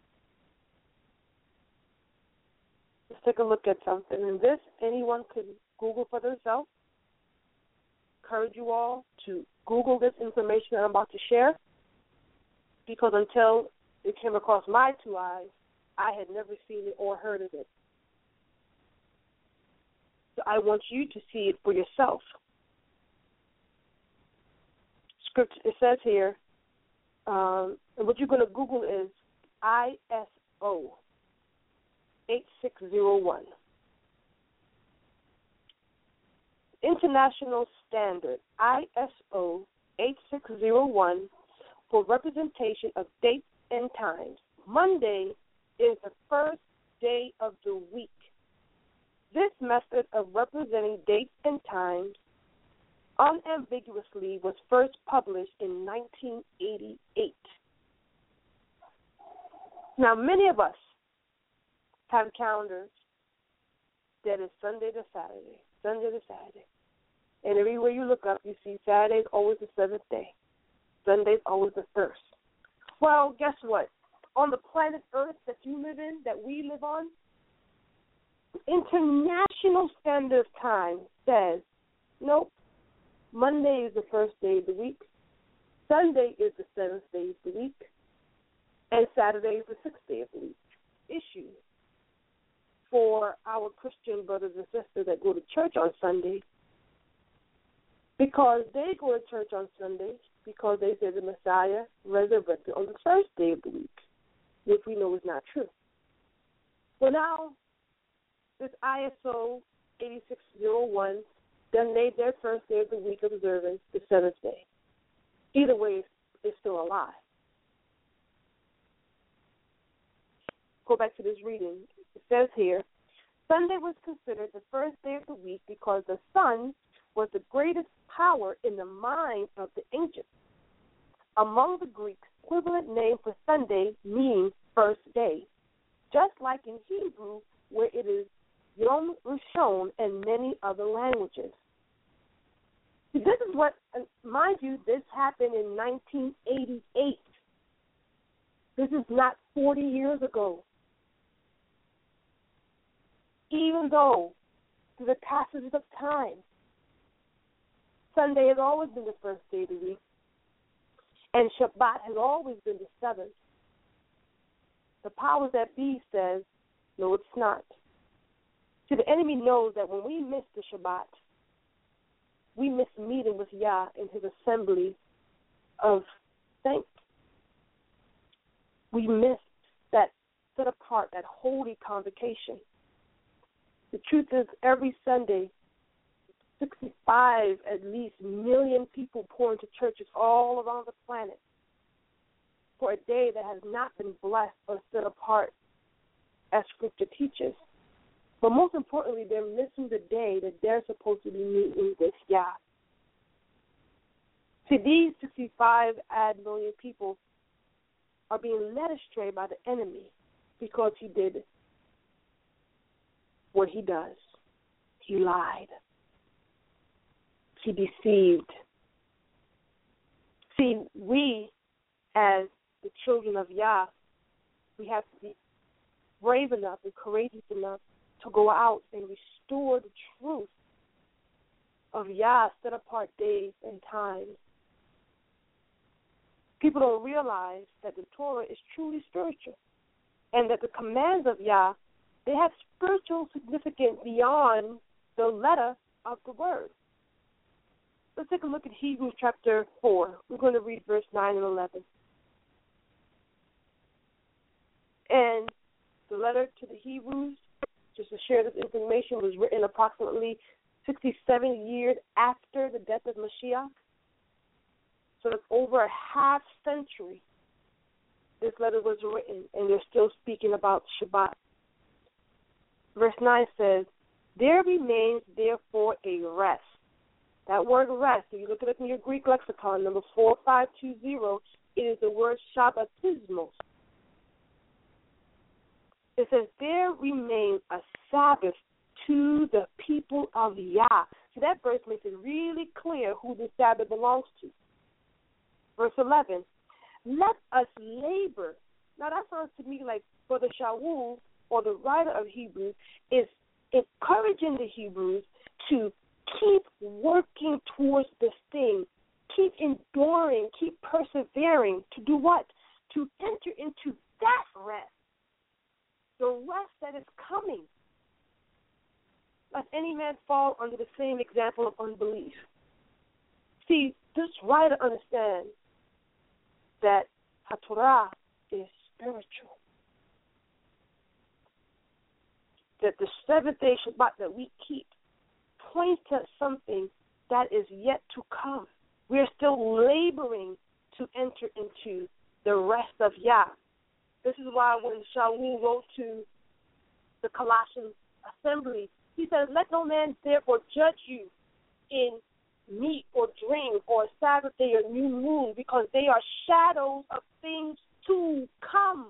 Let's take a look at something. And this, anyone could Google for themselves. Encourage you all to Google this information that I'm about to share, because until it came across my two eyes, I had never seen it or heard of it. So I want you to see it for yourself. Scripture, it says here, and what you're going to Google is ISO 8601. International Standard ISO 8601 for representation of dates and times. Monday is the first day of the week. This method of representing dates and times unambiguously was first published in 1988. Now, many of us have calendars that is Sunday to Saturday, Sunday to Saturday. And everywhere you look up, you see Saturday is always the seventh day. Sunday is always the first. Well, guess what? On the planet Earth that you live in, that we live on, International Standard Time says, nope, Monday is the first day of the week, Sunday is the seventh day of the week, and Saturday is the sixth day of the week. Issue for our Christian brothers and sisters that go to church on Sunday, because they go to church on Sunday because they say the Messiah resurrected on the first day of the week, which we know is not true. Well, now, this ISO 8601 then made their first day of the week observance the seventh day. Either way, it's still a lie. Go back to this reading. It says here, Sunday was considered the first day of the week because the sun was the greatest power in the mind of the ancients. Among the Greeks, equivalent name for Sunday means first day, just like in Hebrew, where it is Yom Rishon and many other languages. This is what, mind you, this happened in 1988. This is not 40 years ago. Even though, through the passage of time, Sunday has always been the first day of the week, and Shabbat has always been the seventh. The powers that be says, no, it's not. See, the enemy knows that when we miss the Shabbat, we miss meeting with Yah in his assembly of saints. We miss that set apart, that holy convocation. The truth is, every Sunday, 65 at least million people pour into churches all around the planet for a day that has not been blessed or set apart as Scripture teaches. But most importantly, they're missing the day that they're supposed to be meeting with Yah. See, these 65 odd million people are being led astray by the enemy because he did what he does. He lied. he deceived. See, we, as the children of Yah, we have to be brave enough and courageous enough to go out and restore the truth of Yah's set-apart days and times. People don't realize that the Torah is truly spiritual and that the commands of Yah, they have spiritual significance beyond the letter of the word. Let's take a look at Hebrews chapter 4. We're going to read verse 9 and 11. And the letter to the Hebrews, just to share this information, was written approximately 67 years after the death of Mashiach. So it's over a half century this letter was written, and they're still speaking about Shabbat. Verse 9 says, there remains therefore a rest. That word rest, if you look it up in your Greek lexicon, number 4520, it is the word Shabbatismos. It says, there remains a Sabbath to the people of Yah. So that verse makes it really clear who the Sabbath belongs to. Verse 11, let us labor. Now that sounds to me like Brother Shaul, or the writer of Hebrews, is encouraging the Hebrews to keep working towards this thing, keep enduring, keep persevering. To do what? To enter into that rest, the rest that is coming. Let any man fall under the same example of unbelief. See, this writer understands that HaTorah is spiritual. That the seventh-day Shabbat that we keep points to something that is yet to come. We're still laboring to enter into the rest of Yah. This is why when Shaul wrote to the Colossian assembly, he says, let no man therefore judge you in meat or drink or Sabbath day or new moon, because they are shadows of things to come.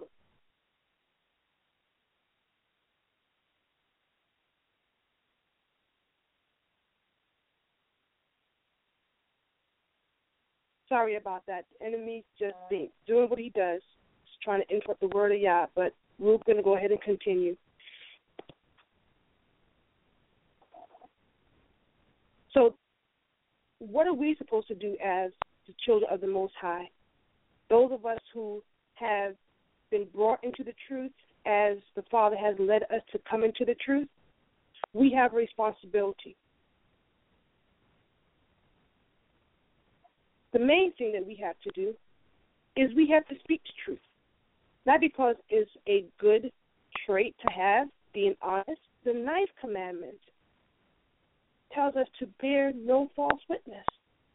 Sorry about that. The enemy just doing what he does, just trying to interrupt the word of Yah, but we're going to go ahead and continue. So what are we supposed to do as the children of the Most High? Those of us who have been brought into the truth as the Father has led us to come into the truth, we have a responsibility. The main thing that we have to do is we have to speak the truth. Not because it's a good trait to have, being honest. The 9th commandment tells us to bear no false witness.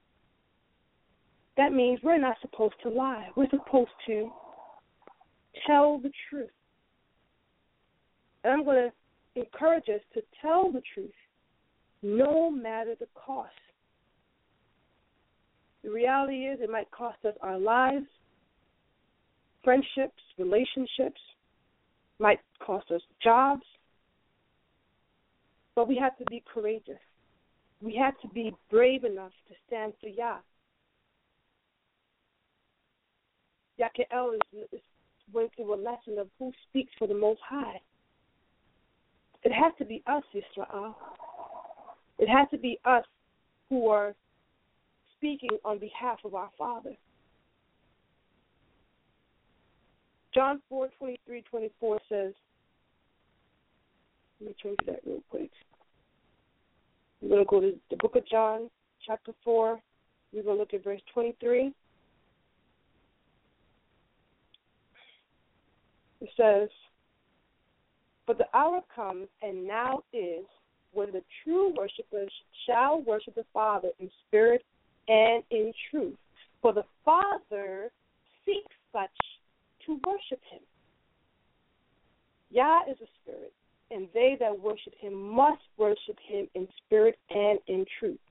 That means we're not supposed to lie. We're supposed to tell the truth. And I'm going to encourage us to tell the truth, no matter the cost. The reality is it might cost us our lives, friendships, relationships, might cost us jobs, but we have to be courageous. We have to be brave enough to stand for Yah. Yakel went through a lesson of who speaks for the Most High. It has to be us, Yisrael. It has to be us who are speaking on behalf of our Father. John 4:23-24 says, let me change that real quick. We're going to go to the book of John, chapter 4. We're going to look at verse 23. It says, but the hour comes, and now is, when the true worshipers shall worship the Father in spirit and in truth. For the Father seeks such to worship him. Yah is a spirit, and they that worship him must worship him in spirit and in truth.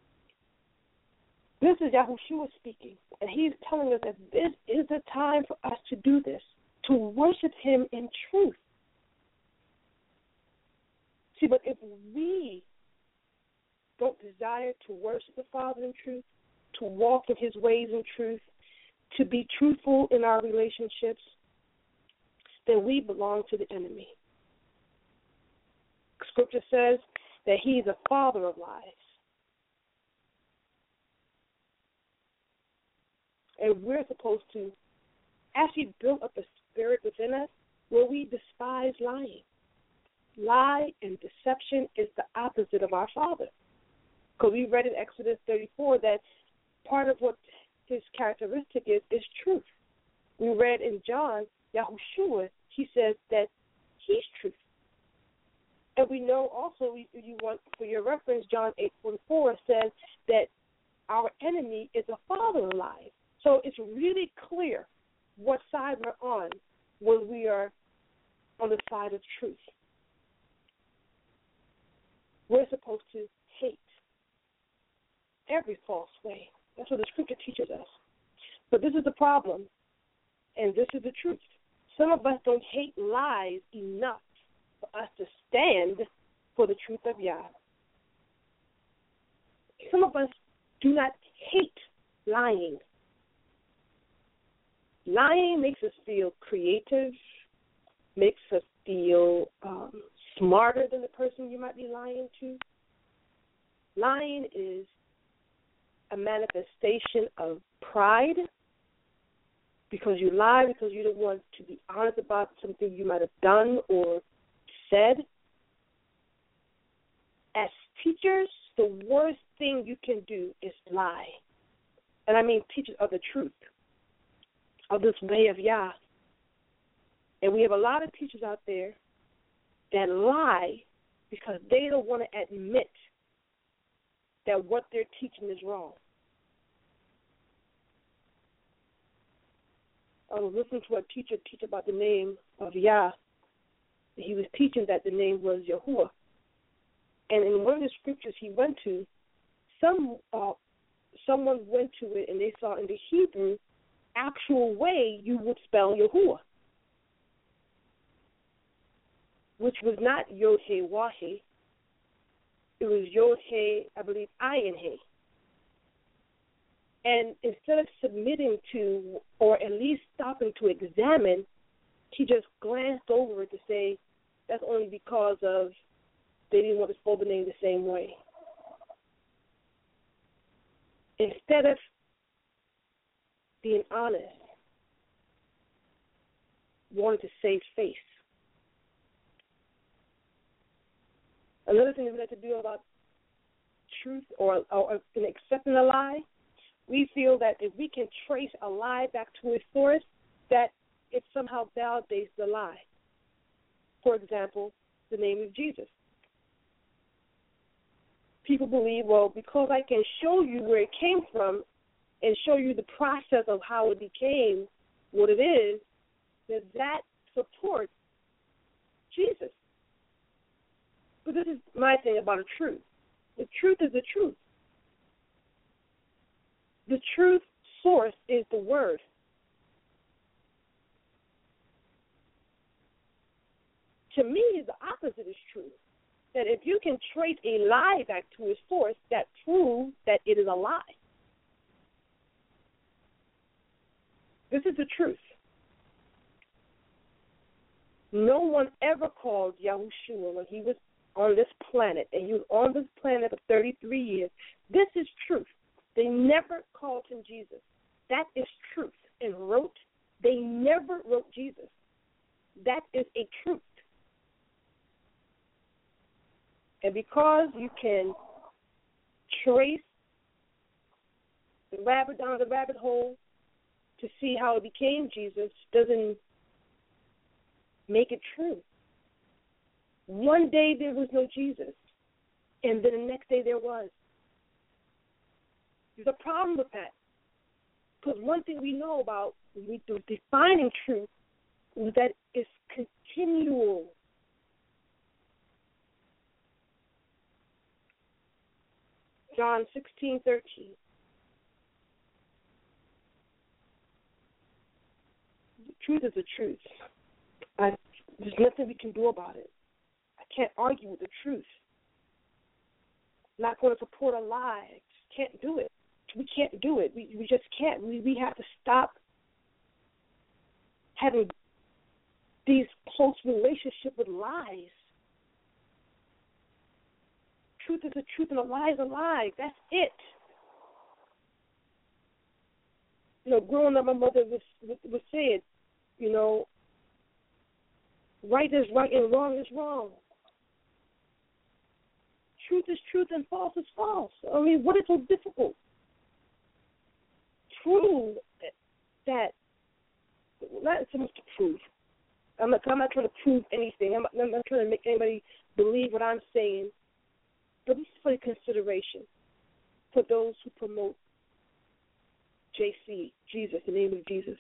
This is Yahushua speaking, and he's telling us that this is the time for us to do this, to worship him in truth. See, but if we don't desire to worship the Father in truth, to walk in his ways in truth, to be truthful in our relationships, then we belong to the enemy. Scripture says that he's a father of lies. And we're supposed to actually build up a spirit within us where we despise lying. Lie and deception is the opposite of our Father. Because we read in Exodus 34 that part of what his characteristic is truth. We read in John, Yahushua, he says that he's truth. And we know also, you want for your reference, John 8:44 says that our enemy is a father of lies. So it's really clear what side we're on when we are on the side of truth. We're supposed to hate every false way. That's what the Scripture teaches us. But this is the problem, and this is the truth. Some of us don't hate lies enough for us to stand for the truth of Yah. Some of us do not hate lying. Lying makes us feel creative, makes us feel smarter than the person you might be lying to. Lying is a manifestation of pride because you lie because you don't want to be honest about something you might have done or said. As teachers, the worst thing you can do is lie. And I mean teachers of the truth, of this way of Yah. And we have a lot of teachers out there that lie because they don't want to admit that what they're teaching is wrong. I was listening to a teacher teach about the name of Yah. He was teaching that the name was Yahuwah. And in one of the scriptures he went to, someone went to it and they saw in the Hebrew actual way you would spell Yahuwah, which was not Yod-He-Wah-He. It was Yod-He, I believe, Ayin-He. And instead of submitting to, or at least stopping to examine, he just glanced over it to say that's only because of they didn't want to spell the name the same way. Instead of being honest, wanted to save face. Another thing that we like to do about truth or in accepting a lie, we feel that if we can trace a lie back to its source, that it somehow validates the lie. For example, the name of Jesus. People believe, well, because I can show you where it came from and show you the process of how it became what it is, that supports Jesus. But this is my thing about the truth. The truth is the truth. The truth source is the word. To me, the opposite is true. That if you can trace a lie back to its source, that proves that it is a lie. This is the truth. No one ever called Yahushua when he was on this planet, and he was on this planet for 33 years. This is truth. They never called him Jesus. That is truth. And they never wrote Jesus. That is a truth. And because you can trace the rabbit down the rabbit hole to see how it became Jesus doesn't make it true. One day there was no Jesus, and then the next day there was. There's a problem with that. Because one thing we know about defining truth is that it's continual. John 16:13. The truth is the truth. There's nothing we can do about it. I can't argue with the truth. not going to support a lie. Just can't do it. We can't do it. We just can't. We have to stop having these close relationships with lies. Truth is a truth and a lie is a lie. That's it. Growing up, my mother would say it, right is right and wrong is wrong. Truth is truth and false is false. I mean, what is so difficult? Prove that, not so much to prove. I'm not trying to prove anything. I'm not trying to make anybody believe what I'm saying. But this is for consideration for those who promote JC, Jesus, the name of Jesus.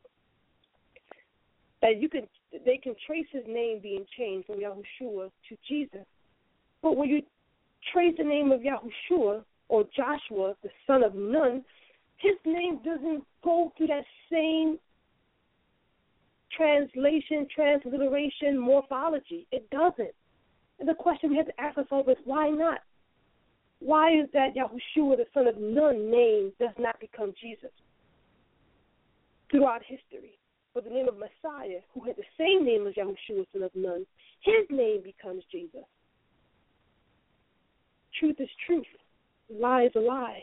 That they can trace his name being changed from Yahushua to Jesus. But when you trace the name of Yahushua or Joshua, the son of Nun, his name doesn't go through that same translation, transliteration, morphology. It doesn't. And the question we have to ask ourselves is, why not? Why is that Yahushua, the son of Nun, name does not become Jesus throughout history? But the name of Messiah, who had the same name as Yahushua, son of Nun, his name becomes Jesus. Truth is truth. Lie is a lie.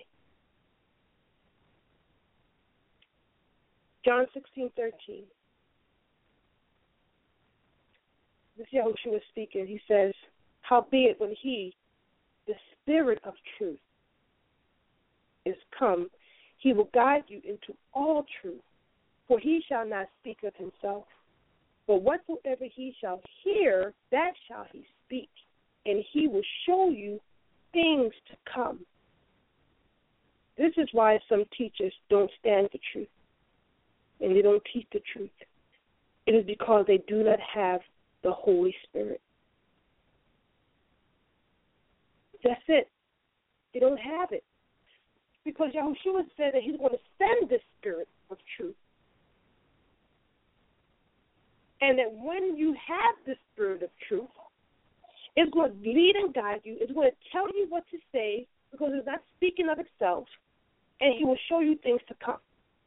John 16:13. This is Yahushua speaking. He says, howbeit when he, the Spirit of truth, is come, he will guide you into all truth. For he shall not speak of himself, but whatsoever he shall hear, that shall he speak, and he will show you things to come. This is why some teachers don't stand for truth, and they don't teach the truth. It is because they do not have the Holy Spirit. That's it. They don't have it. Because Yahushua said that he's going to send the Spirit of truth. And that when you have the Spirit of truth, it's going to lead and guide you. It's going to tell you what to say because it's not speaking of itself. And he will show you things to come.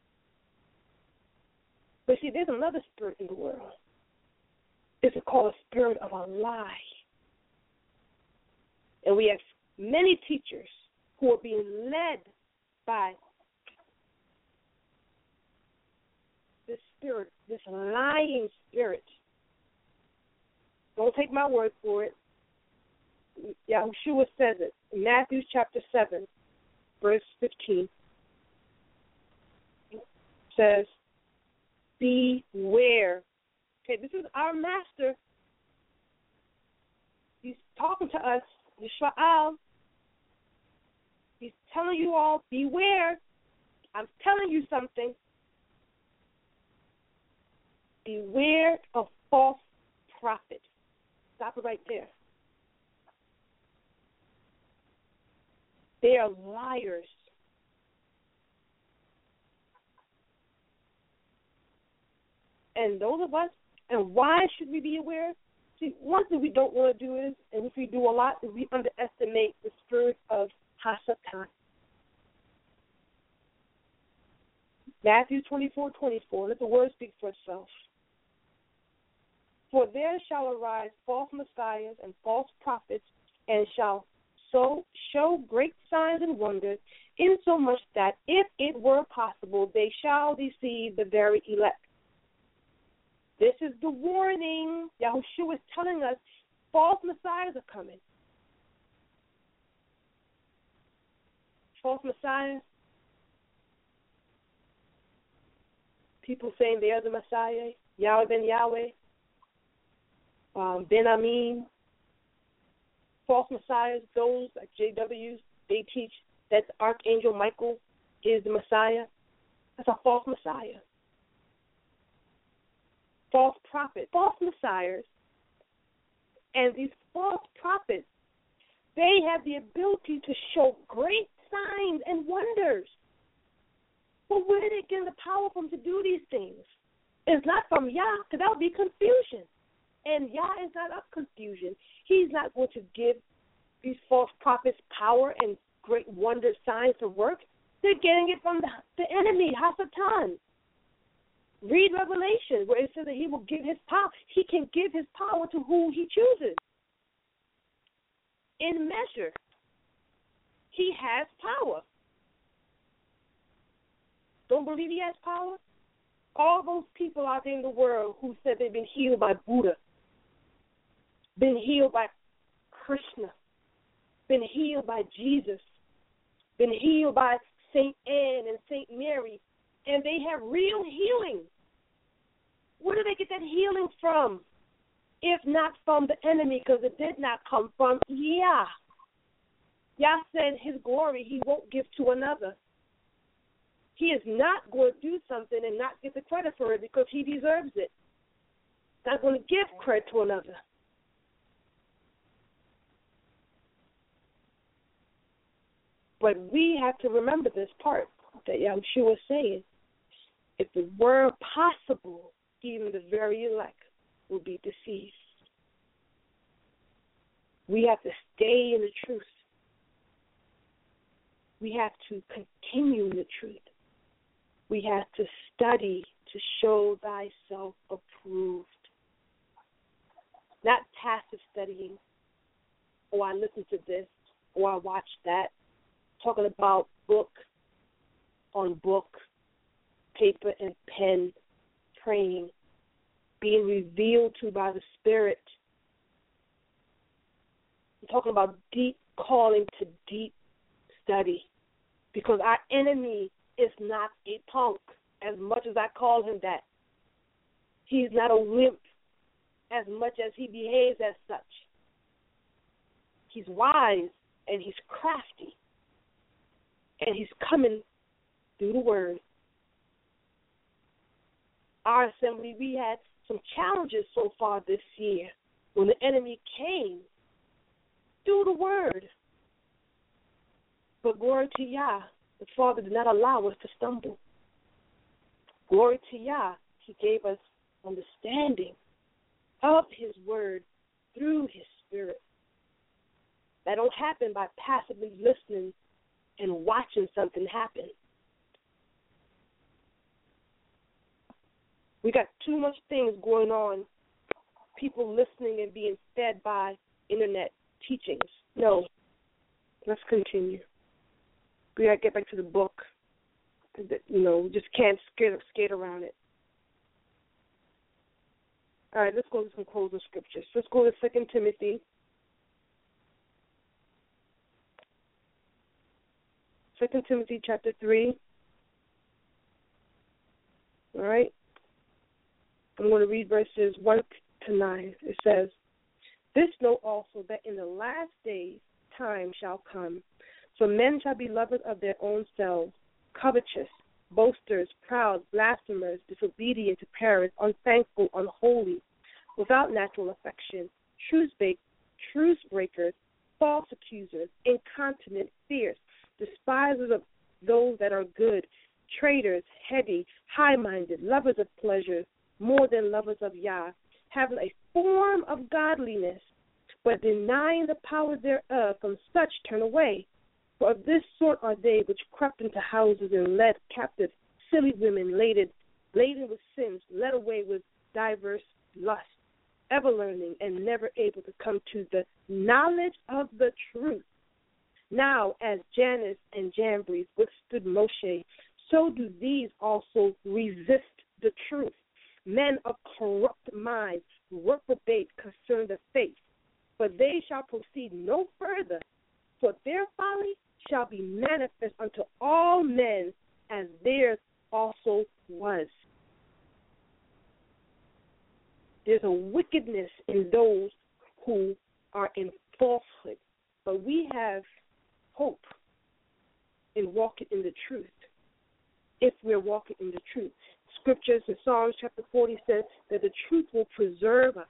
But see, there's another spirit in the world. It's called a spirit of a lie. And we have many teachers who are being led by this spirit, this lying spirit. Don't take my word for it. Yahushua says it in Matthew chapter 7, verse 15. It says, beware. Okay, this is our master. He's talking to us, Yisrael. He's telling you all, beware. I'm telling you something. Beware of false prophets. Stop it right there. They are liars. And those of us, and why should we be aware? See, one thing we don't want to do is, and if we do a lot, is we underestimate the spirit of Hasatan. Matthew 24:24. Let the word speak for itself. For there shall arise false messiahs and false prophets, and shall so show great signs and wonders, insomuch that if it were possible, they shall deceive the very elect. This is the warning. Yahushua is telling us false messiahs are coming. False messiahs. People saying they are the Messiah, Yahweh ben Yahweh, Ben Amin. False messiahs, those like JWs, they teach that Archangel Michael is the Messiah. That's a false messiah. False prophet, false messiahs, and these false prophets, they have the ability to show great signs and wonders. But where are they getting the power from to do these things? It's not from Yah, because that would be confusion. And Yah is not of confusion. He's not going to give these false prophets power and great wonder signs to work? They're getting it from the enemy, Hasatan. Read Revelation, where it says that he will give his power. He can give his power to who he chooses. In measure, he has power. Don't believe he has power? All those people out there in the world who said they've been healed by Buddha, been healed by Krishna, been healed by Jesus, been healed by St. Anne and St. Mary, and they have real healing. Where do they get that healing from? If not from the enemy, because it did not come from Yah. Yah said his glory he won't give to another. He is not going to do something and not get the credit for it because he deserves it. Not going to give credit to another. But we have to remember this part that Yahshua is saying. If it were possible, even the very elect will be deceived. We have to stay in the truth. We have to continue in the truth. We have to study to show thyself approved. Not passive studying. Oh, I listened to this. Oh, I watched that. Talking about book on book, paper and pen, praying, being revealed to by the Spirit. I'm talking about deep calling to deep study, because our enemy is not a punk, as much as I call him that. He's not a wimp, as much as he behaves as such. He's wise and he's crafty, and he's coming through the word. Our assembly, we had some challenges so far this year when the enemy came through the word. But glory to Yah, the Father did not allow us to stumble. Glory to Yah, he gave us understanding of his word through his Spirit. That don't happen by passively listening and watching something happen. We got too much things going on, people listening and being fed by internet teachings. No, let's continue. We got to get back to the book. You know, we just can't skate around it. All right, let's go to some closing scriptures. Let's go to 2 Timothy. 2 Timothy chapter 3. All right. I'm going to read verses 1 to 9. It says, "This know also that in the last days time shall come. For men shall be lovers of their own selves, covetous, boasters, proud, blasphemers, disobedient to parents, unthankful, unholy, without natural affection, truce breakers, false accusers, incontinent, fierce, despisers of those that are good, traitors, heady, high-minded, lovers of pleasure, more than lovers of Yah, having a form of godliness, but denying the power thereof. From such turn away. For of this sort are they which crept into houses and led captive silly women laden with sins, led away with diverse lusts, ever learning and never able to come to the knowledge of the truth. Now, as Jannes and Jambres withstood Moshe, so do these also resist the truth. Men of corrupt minds, reprobate concerning the faith. For they shall proceed no further, for their folly shall be manifest unto all men, as theirs also was." There's a wickedness in those who are in falsehood, but we have hope in walking in the truth, if we're walking in the truth. Scriptures in Psalms chapter 40 says that the truth will preserve us.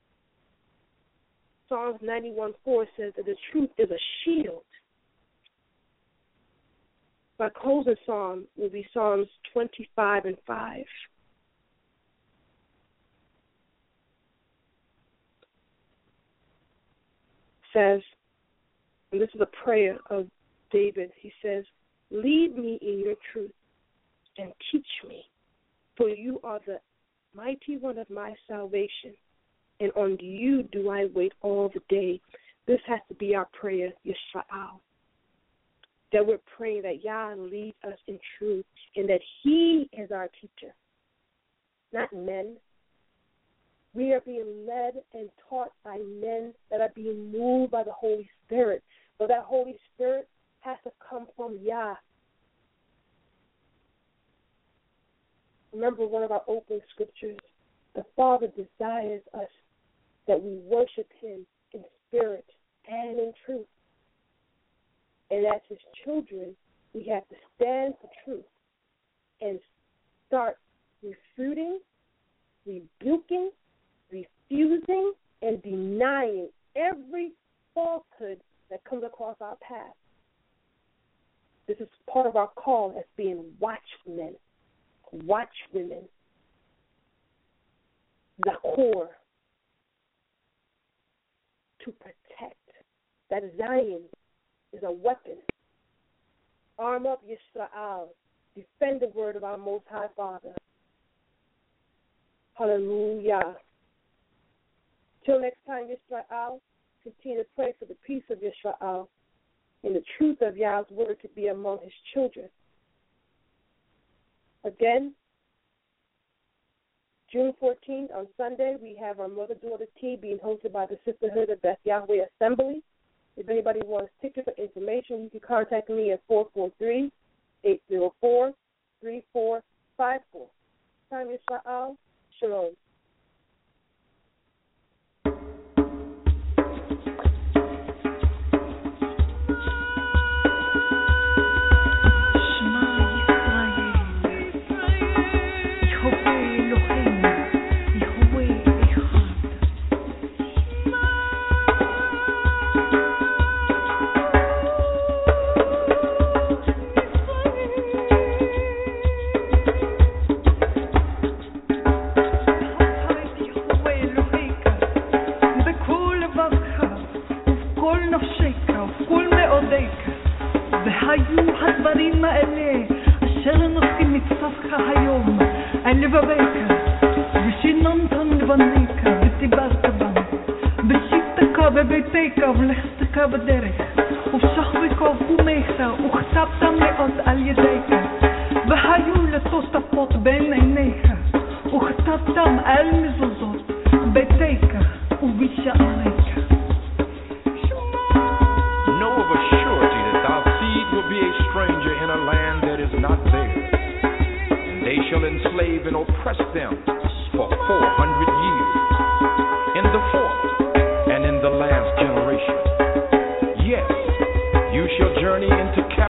Psalms 91:4 says that the truth is a shield. My closing psalm will be Psalms 25:5. Says, And this is a prayer of David. He says, lead me in your truth and teach me, for you are the mighty one of my salvation, and on you do I wait all the day. This has to be our prayer, Yisrael, that we're praying that Yah leads us in truth and that He is our teacher, not men. We are being led and taught by men that are being moved by the Holy Spirit. But that Holy Spirit has to come from Yah. Remember one of our opening scriptures, the Father desires us that we worship Him in spirit and in truth. And as His children, we have to stand for truth and start refuting, rebuking, refusing, and denying every falsehood that comes across our path. This is part of our call as being watchmen, watchwomen, Zakor, to protect. That Zion is a weapon. Arm up, Yisrael. Defend the word of our Most High Father. Hallelujah. Till next time, Yisrael, continue to pray for the peace of Yisrael and the truth of Yah's word to be among His children. Again, June 14th on Sunday, we have our Mother-Daughter Tea being hosted by the Sisterhood of Beth Yahweh Assembly. If anybody wants tickets or information, you can contact me at 443-804-3454. Time Yisrael. Shalom. Enslave and oppress them for 400 years. In the fourth and in the last generation, yes, you shall journey into